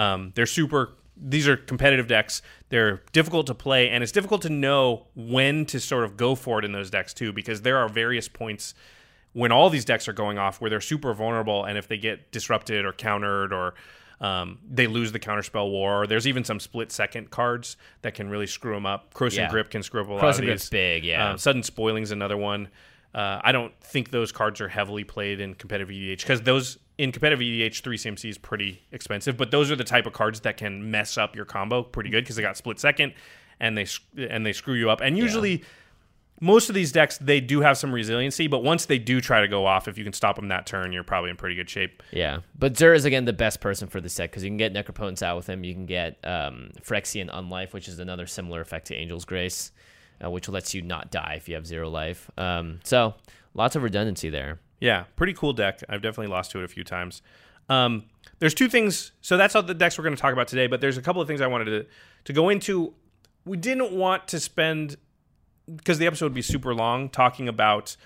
These are competitive decks. They're difficult to play, and it's difficult to know when to sort of go for it in those decks too, because there are various points when all these decks are going off where they're super vulnerable, and if they get disrupted or countered or they lose the counterspell war. There's even some split-second cards that can really screw them up. Corrosive Grip can screw up a lot of these. Corrosive Grip's big, yeah. Sudden Spoiling's another one. I don't think those cards are heavily played in competitive EDH, because those in competitive EDH 3 CMC is pretty expensive, but those are the type of cards that can mess up your combo pretty good because they got split-second and they screw you up. And usually... most of these decks, they do have some resiliency, but once they do try to go off, if you can stop them that turn, you're probably in pretty good shape. Yeah, but Zur is, again, the best person for this deck because you can get Necropotence out with him. You can get Phyrexian Unlife, which is another similar effect to Angel's Grace, which lets you not die if you have 0 life. So lots of redundancy there. Yeah, pretty cool deck. I've definitely lost to it a few times. There's 2 things. So that's all the decks we're going to talk about today, but there's a couple of things I wanted to go into. We didn't want to spend... because the episode would be super long talking about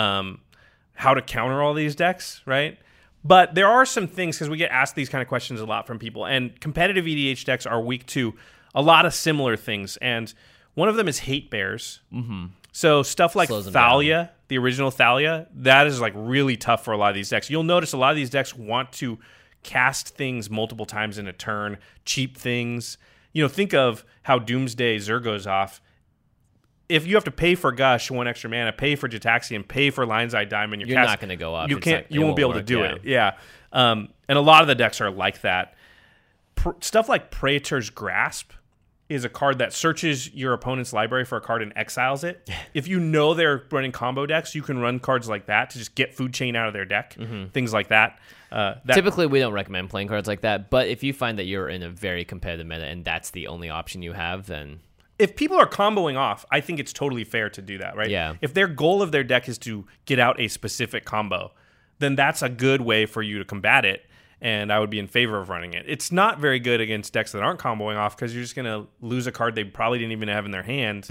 how to counter all these decks, right? But there are some things, because we get asked these kind of questions a lot from people, and competitive EDH decks are weak to a lot of similar things, and one of them is Hate Bears. Mm-hmm. So stuff like Thalia, the original Thalia, that is like really tough for a lot of these decks. You'll notice a lot of these decks want to cast things multiple times in a turn, cheap things. Think of how Doomsday Zur goes off. If you have to pay for Gush 1 extra mana, pay for Gitaxian, pay for Lion's Eye Diamond, you're not going to go up. You won't be able to do it. Yeah. And a lot of the decks are like that. Stuff like Praetor's Grasp is a card that searches your opponent's library for a card and exiles it. If you know they're running combo decks, you can run cards like that to just get Food Chain out of their deck. Things like that. Typically, we don't recommend playing cards like that, but if you find that you're in a very competitive meta and that's the only option you have, then... if people are comboing off, I think it's totally fair to do that, right? Yeah. If their goal of their deck is to get out a specific combo, then that's a good way for you to combat it. and I would be in favor of running it. It's not very good against decks that aren't comboing off because you're just going to lose a card they probably didn't even have in their hand.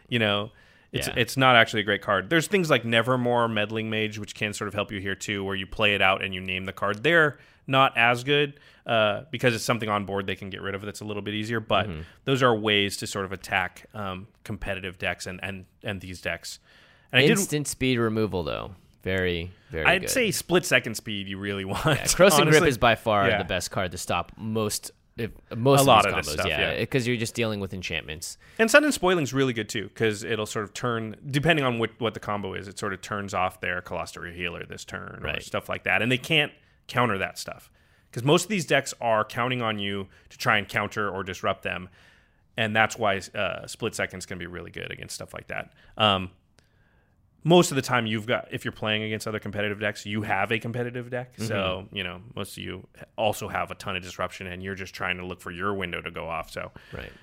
It's not actually a great card. There's things like Nevermore, Meddling Mage, which can sort of help you here too, where you play it out and you name the card. They're not as good because it's something on board they can get rid of that's a little bit easier, but those are ways to sort of attack competitive decks and these decks. And Instant speed removal, though. Very, very good. I'd say split-second speed you really want. Yeah, Crossing honestly. Grip is by far the best card to stop most of these combos. Because you're just dealing with enchantments. And Sudden Spoiling's really good, too, because it'll sort of turn, depending on what the combo is, it sort of turns off their Colossus Healer this turn or stuff like that. And they can't counter that stuff. Because most of these decks are counting on you to try and counter or disrupt them. And that's why split seconds can be really good against stuff like that. Most of the time, if you're playing against other competitive decks, you have a competitive deck. So, most of you also have a ton of disruption, and you're just trying to look for your window to go off. So,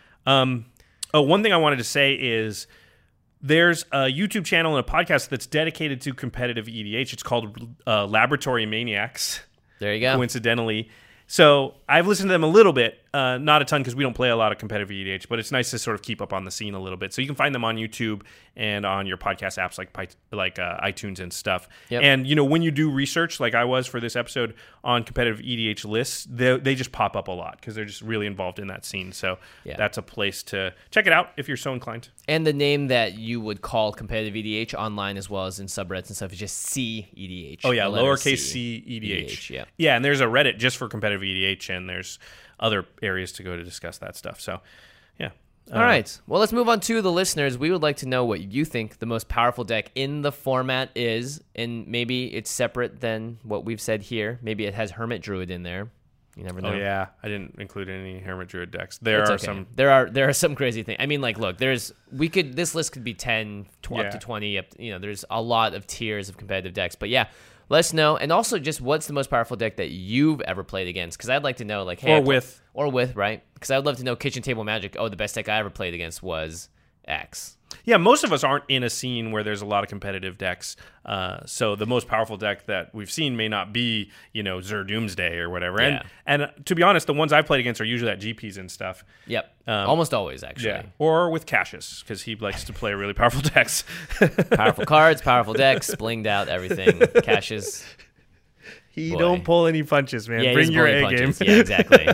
one thing I wanted to say is there's a YouTube channel and a podcast that's dedicated to competitive EDH. It's called Laboratory Maniacs. There you go. Coincidentally. So I've listened to them a little bit, not a ton because we don't play a lot of competitive EDH, but it's nice to sort of keep up on the scene a little bit. So you can find them on YouTube and on your podcast apps like iTunes and stuff. Yep. And, when you do research, like I was for this episode on competitive EDH lists, they just pop up a lot because they're just really involved in that scene. So that's a place to check it out if you're so inclined. And the name that you would call competitive EDH online as well as in subreddits and stuff is just CEDH. Oh, yeah, lowercase c EDH. Yeah, and there's a Reddit just for competitive EDH, and there's other areas to go to discuss that stuff. So, yeah. All right. Well, let's move on to the listeners. We would like to know what you think the most powerful deck in the format is, and maybe it's separate than what we've said here. Maybe it has Hermit Druid in there. You never know. Oh yeah, I didn't include any Hermit Druid decks. There are some crazy things. I mean, like, look, this list could be 10 up to 20. There's a lot of tiers of competitive decks. But yeah, let us know, and also just what's the most powerful deck that you've ever played against? Because I'd like to know, like, hey, or with, right? Because I'd love to know Kitchen Table Magic. Oh, the best deck I ever played against was X. Yeah, most of us aren't in a scene where there's a lot of competitive decks. So the most powerful deck that we've seen may not be, Zur Doomsday or whatever. Yeah. And to be honest, the ones I've played against are usually at GPs and stuff. Yep. Almost always, actually. Yeah. Or with Cassius, because he likes to play really powerful decks. Powerful cards, powerful decks, blinged out, everything. Cassius. He don't pull any punches, man. Yeah, Bring your A game. Yeah, exactly.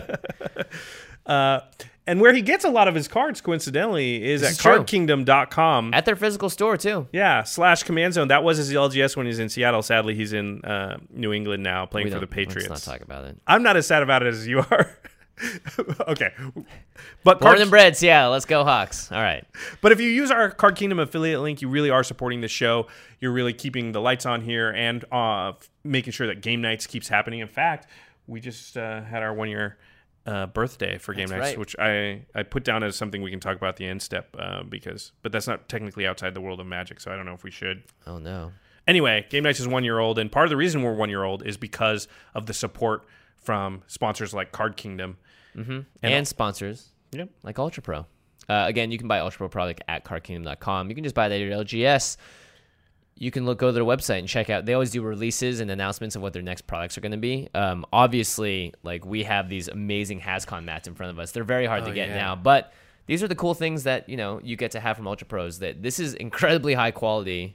And where he gets a lot of his cards, coincidentally, is at cardkingdom.com. At their physical store, too. Yeah, /Command Zone. That was his LGS when he was in Seattle. Sadly, he's in New England now, playing for the Patriots. Let's not talk about it. I'm not as sad about it as you are. Okay. But Born and bred Seattle. Let's go, Hawks. All right. But if you use our Card Kingdom affiliate link, you really are supporting the show. You're really keeping the lights on here and making sure that Game Nights keeps happening. In fact, we just had our 1-year birthday for Game Nights, which I put down as something we can talk about at the end step but that's not technically outside the world of Magic, so I don't know if we should. Oh no. Anyway, Game Nights is 1 year old, and part of the reason we're 1 year old is because of the support from sponsors like Card Kingdom and sponsors like Ultra Pro. Again, you can buy Ultra Pro product at cardkingdom.com. You can just buy that at your LGS. You can go to their website and check out. They always do releases and announcements of what their next products are going to be. Obviously, like, we have these amazing HasCon mats in front of us. They're very hard to get now, but these are the cool things that you get to have from Ultra Pros. That this is incredibly high quality.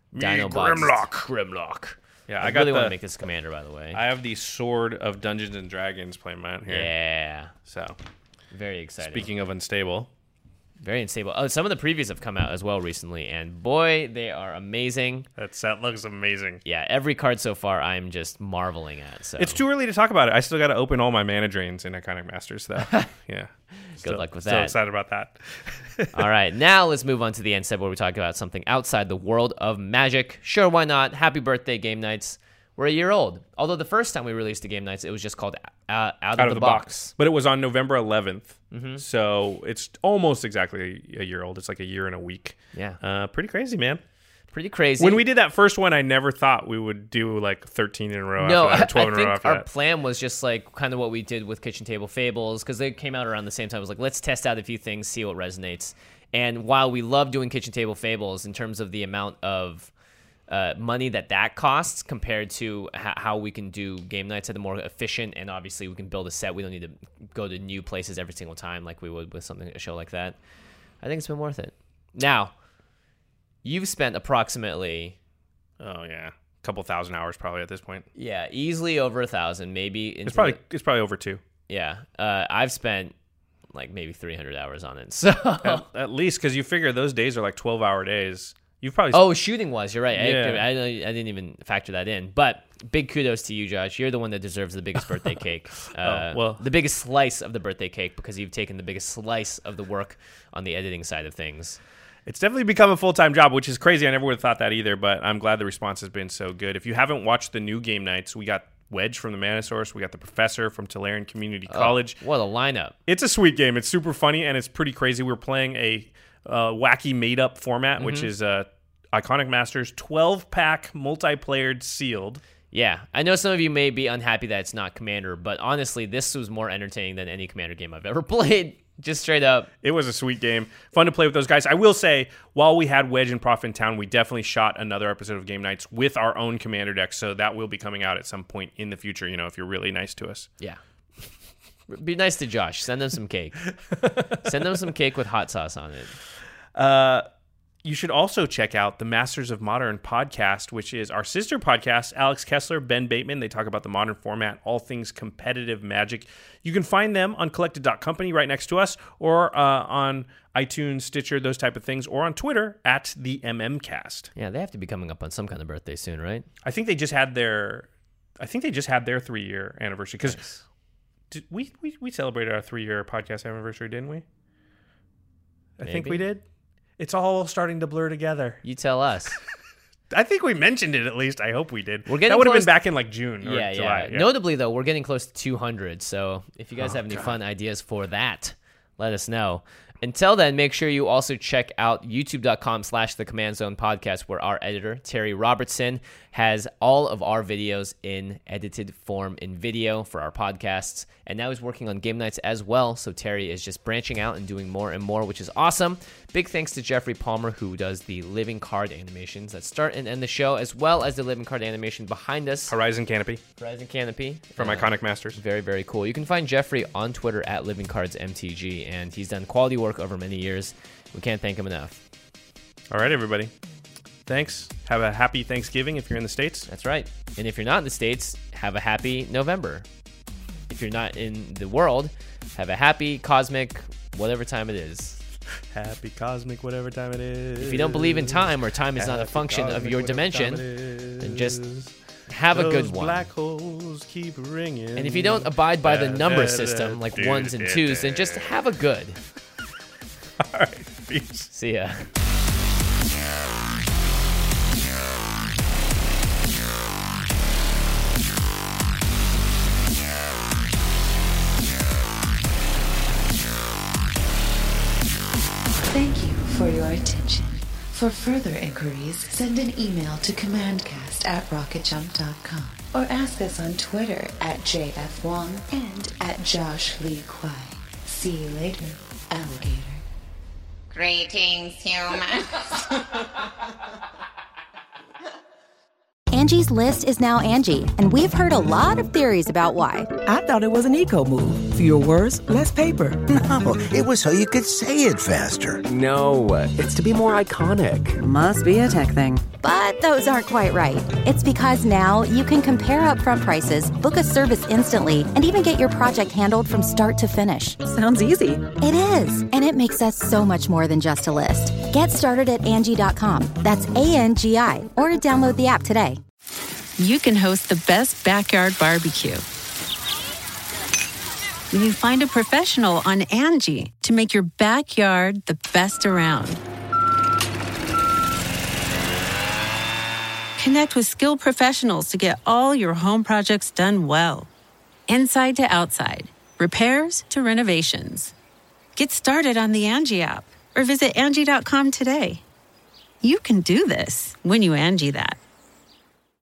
Grimlock. Yeah, I really want to make this commander, by the way. I have the Sword of Dungeons and Dragons playmat here. Yeah. So, very exciting. Speaking of unstable. Very unstable. Oh, some of the previews have come out as well recently, and boy, they are amazing. That set looks amazing. Yeah, every card so far I'm just marveling at. So it's too early to talk about it. I still got to open all my mana drains in Iconic Masters, though. Yeah. Good luck with that. Still excited about that. All right, now let's move on to the end step where we talk about something outside the world of Magic. Sure, why not? Happy birthday, Game Nights. We're a year old. Although the first time we released the Game Nights, it was just called Out of the Box. But it was on November 11th. So it's almost exactly a year old. It's like a year and a week. Yeah. Pretty crazy, man. Pretty crazy. When we did that first one, I never thought we would do like 13 in a row no, after that, or 12 in a row after that. Our plan was just like kind of what we did with Kitchen Table Fables, because they came out around the same time. It was like, let's test out a few things, see what resonates. And while we love doing Kitchen Table Fables in terms of the amount of money that costs compared to how we can do game nights at a more efficient, and obviously we can build a set. We don't need to go to new places every single time like we would with a show like that. I think it's been worth it. Now, you've spent approximately... Oh, yeah. A couple thousand hours probably at this point. Yeah, easily over 1,000, maybe. It's probably over 2. Yeah. I've spent like maybe 300 hours on it. So at least, because you figure those days are like 12-hour days. You've probably... shooting was. You're right. Yeah. I didn't even factor that in. But big kudos to you, Josh. You're the one that deserves the biggest birthday cake. The biggest slice of the birthday cake, because you've taken the biggest slice of the work on the editing side of things. It's definitely become a full-time job, which is crazy. I never would have thought that either, but I'm glad the response has been so good. If you haven't watched the new game nights, we got Wedge from the Manosaurus. We got the Professor from Tolarian Community College. What a lineup. It's a sweet game. It's super funny, and it's pretty crazy. We're playing a wacky made-up format, which is Iconic Masters 12-pack multiplayered sealed. Yeah, I know some of you may be unhappy that it's not Commander, but honestly, this was more entertaining than any Commander game I've ever played. Just straight up. It was a sweet game. Fun to play with those guys. I will say, while we had Wedge and Prof in town, we definitely shot another episode of Game Nights with our own Commander deck, so that will be coming out at some point in the future, if you're really nice to us. Yeah. Be nice to Josh. Send him some cake. Send him some cake with hot sauce on it. You should also check out the Masters of Modern podcast, which is our sister podcast. Alex Kessler, Ben Bateman. They talk about the modern format, all things competitive Magic. You can find them on collected.company right next to us, or on iTunes, Stitcher, those type of things, or on Twitter at the MMCast. Yeah, they have to be coming up on some kind of birthday soon, right? I think they just had their 3-year anniversary, because nice. we celebrated our 3-year podcast anniversary, didn't we? I think we did. It's all starting to blur together. You tell us. I think we mentioned it at least. I hope we did. That would have been back in like June or July. Yeah. Notably, though, we're getting close to 200. So if you guys have any fun ideas for that, let us know. Until then, make sure you also check out youtube.com/The Command Zone Podcast, where our editor, Terry Robertson, has all of our videos in edited form in video for our podcasts. And now he's working on game nights as well. So Terry is just branching out and doing more and more, which is awesome. Big thanks to Jeffrey Palmer, who does the living card animations that start and end the show, as well as the living card animation behind us. Horizon Canopy. From Iconic Masters. Very, very cool. You can find Jeffrey on Twitter at LivingCardsMTG, and he's done quality work over many years. We can't thank him enough. All right, everybody. Thanks. Have a happy Thanksgiving if you're in the States. That's right. And if you're not in the States, have a happy November. If you're not in the world, have a happy cosmic whatever time it is. Happy cosmic whatever time it is. If you don't believe in time, or time is not a function of your dimension, then just have a good one. Black holes keep ringing. And if you don't abide by the number system, like 1s and 2s, then just have a good. All right. Peace. See ya. Thank you for your attention. For further inquiries, send an email to commandcast@rocketjump.com or ask us on Twitter @JFWong and @JoshLeeQuai. See you later, alligator. Greetings, humans. Angie's List is now Angie, and we've heard a lot of theories about why. I thought it was an eco move. Fewer words, less paper. No, it was so you could say it faster. No, it's to be more iconic. Must be a tech thing. But those aren't quite right. It's because now you can compare upfront prices, book a service instantly, and even get your project handled from start to finish. Sounds easy. It is, and it makes us so much more than just a list. Get started at Angie.com. That's ANGI, or download the app today. You can host the best backyard barbecue when you find a professional on Angie to make your backyard the best around. Connect with skilled professionals to get all your home projects done well. Inside to outside, repairs to renovations. Get started on the Angie app or visit Angie.com today. You can do this when you Angie that.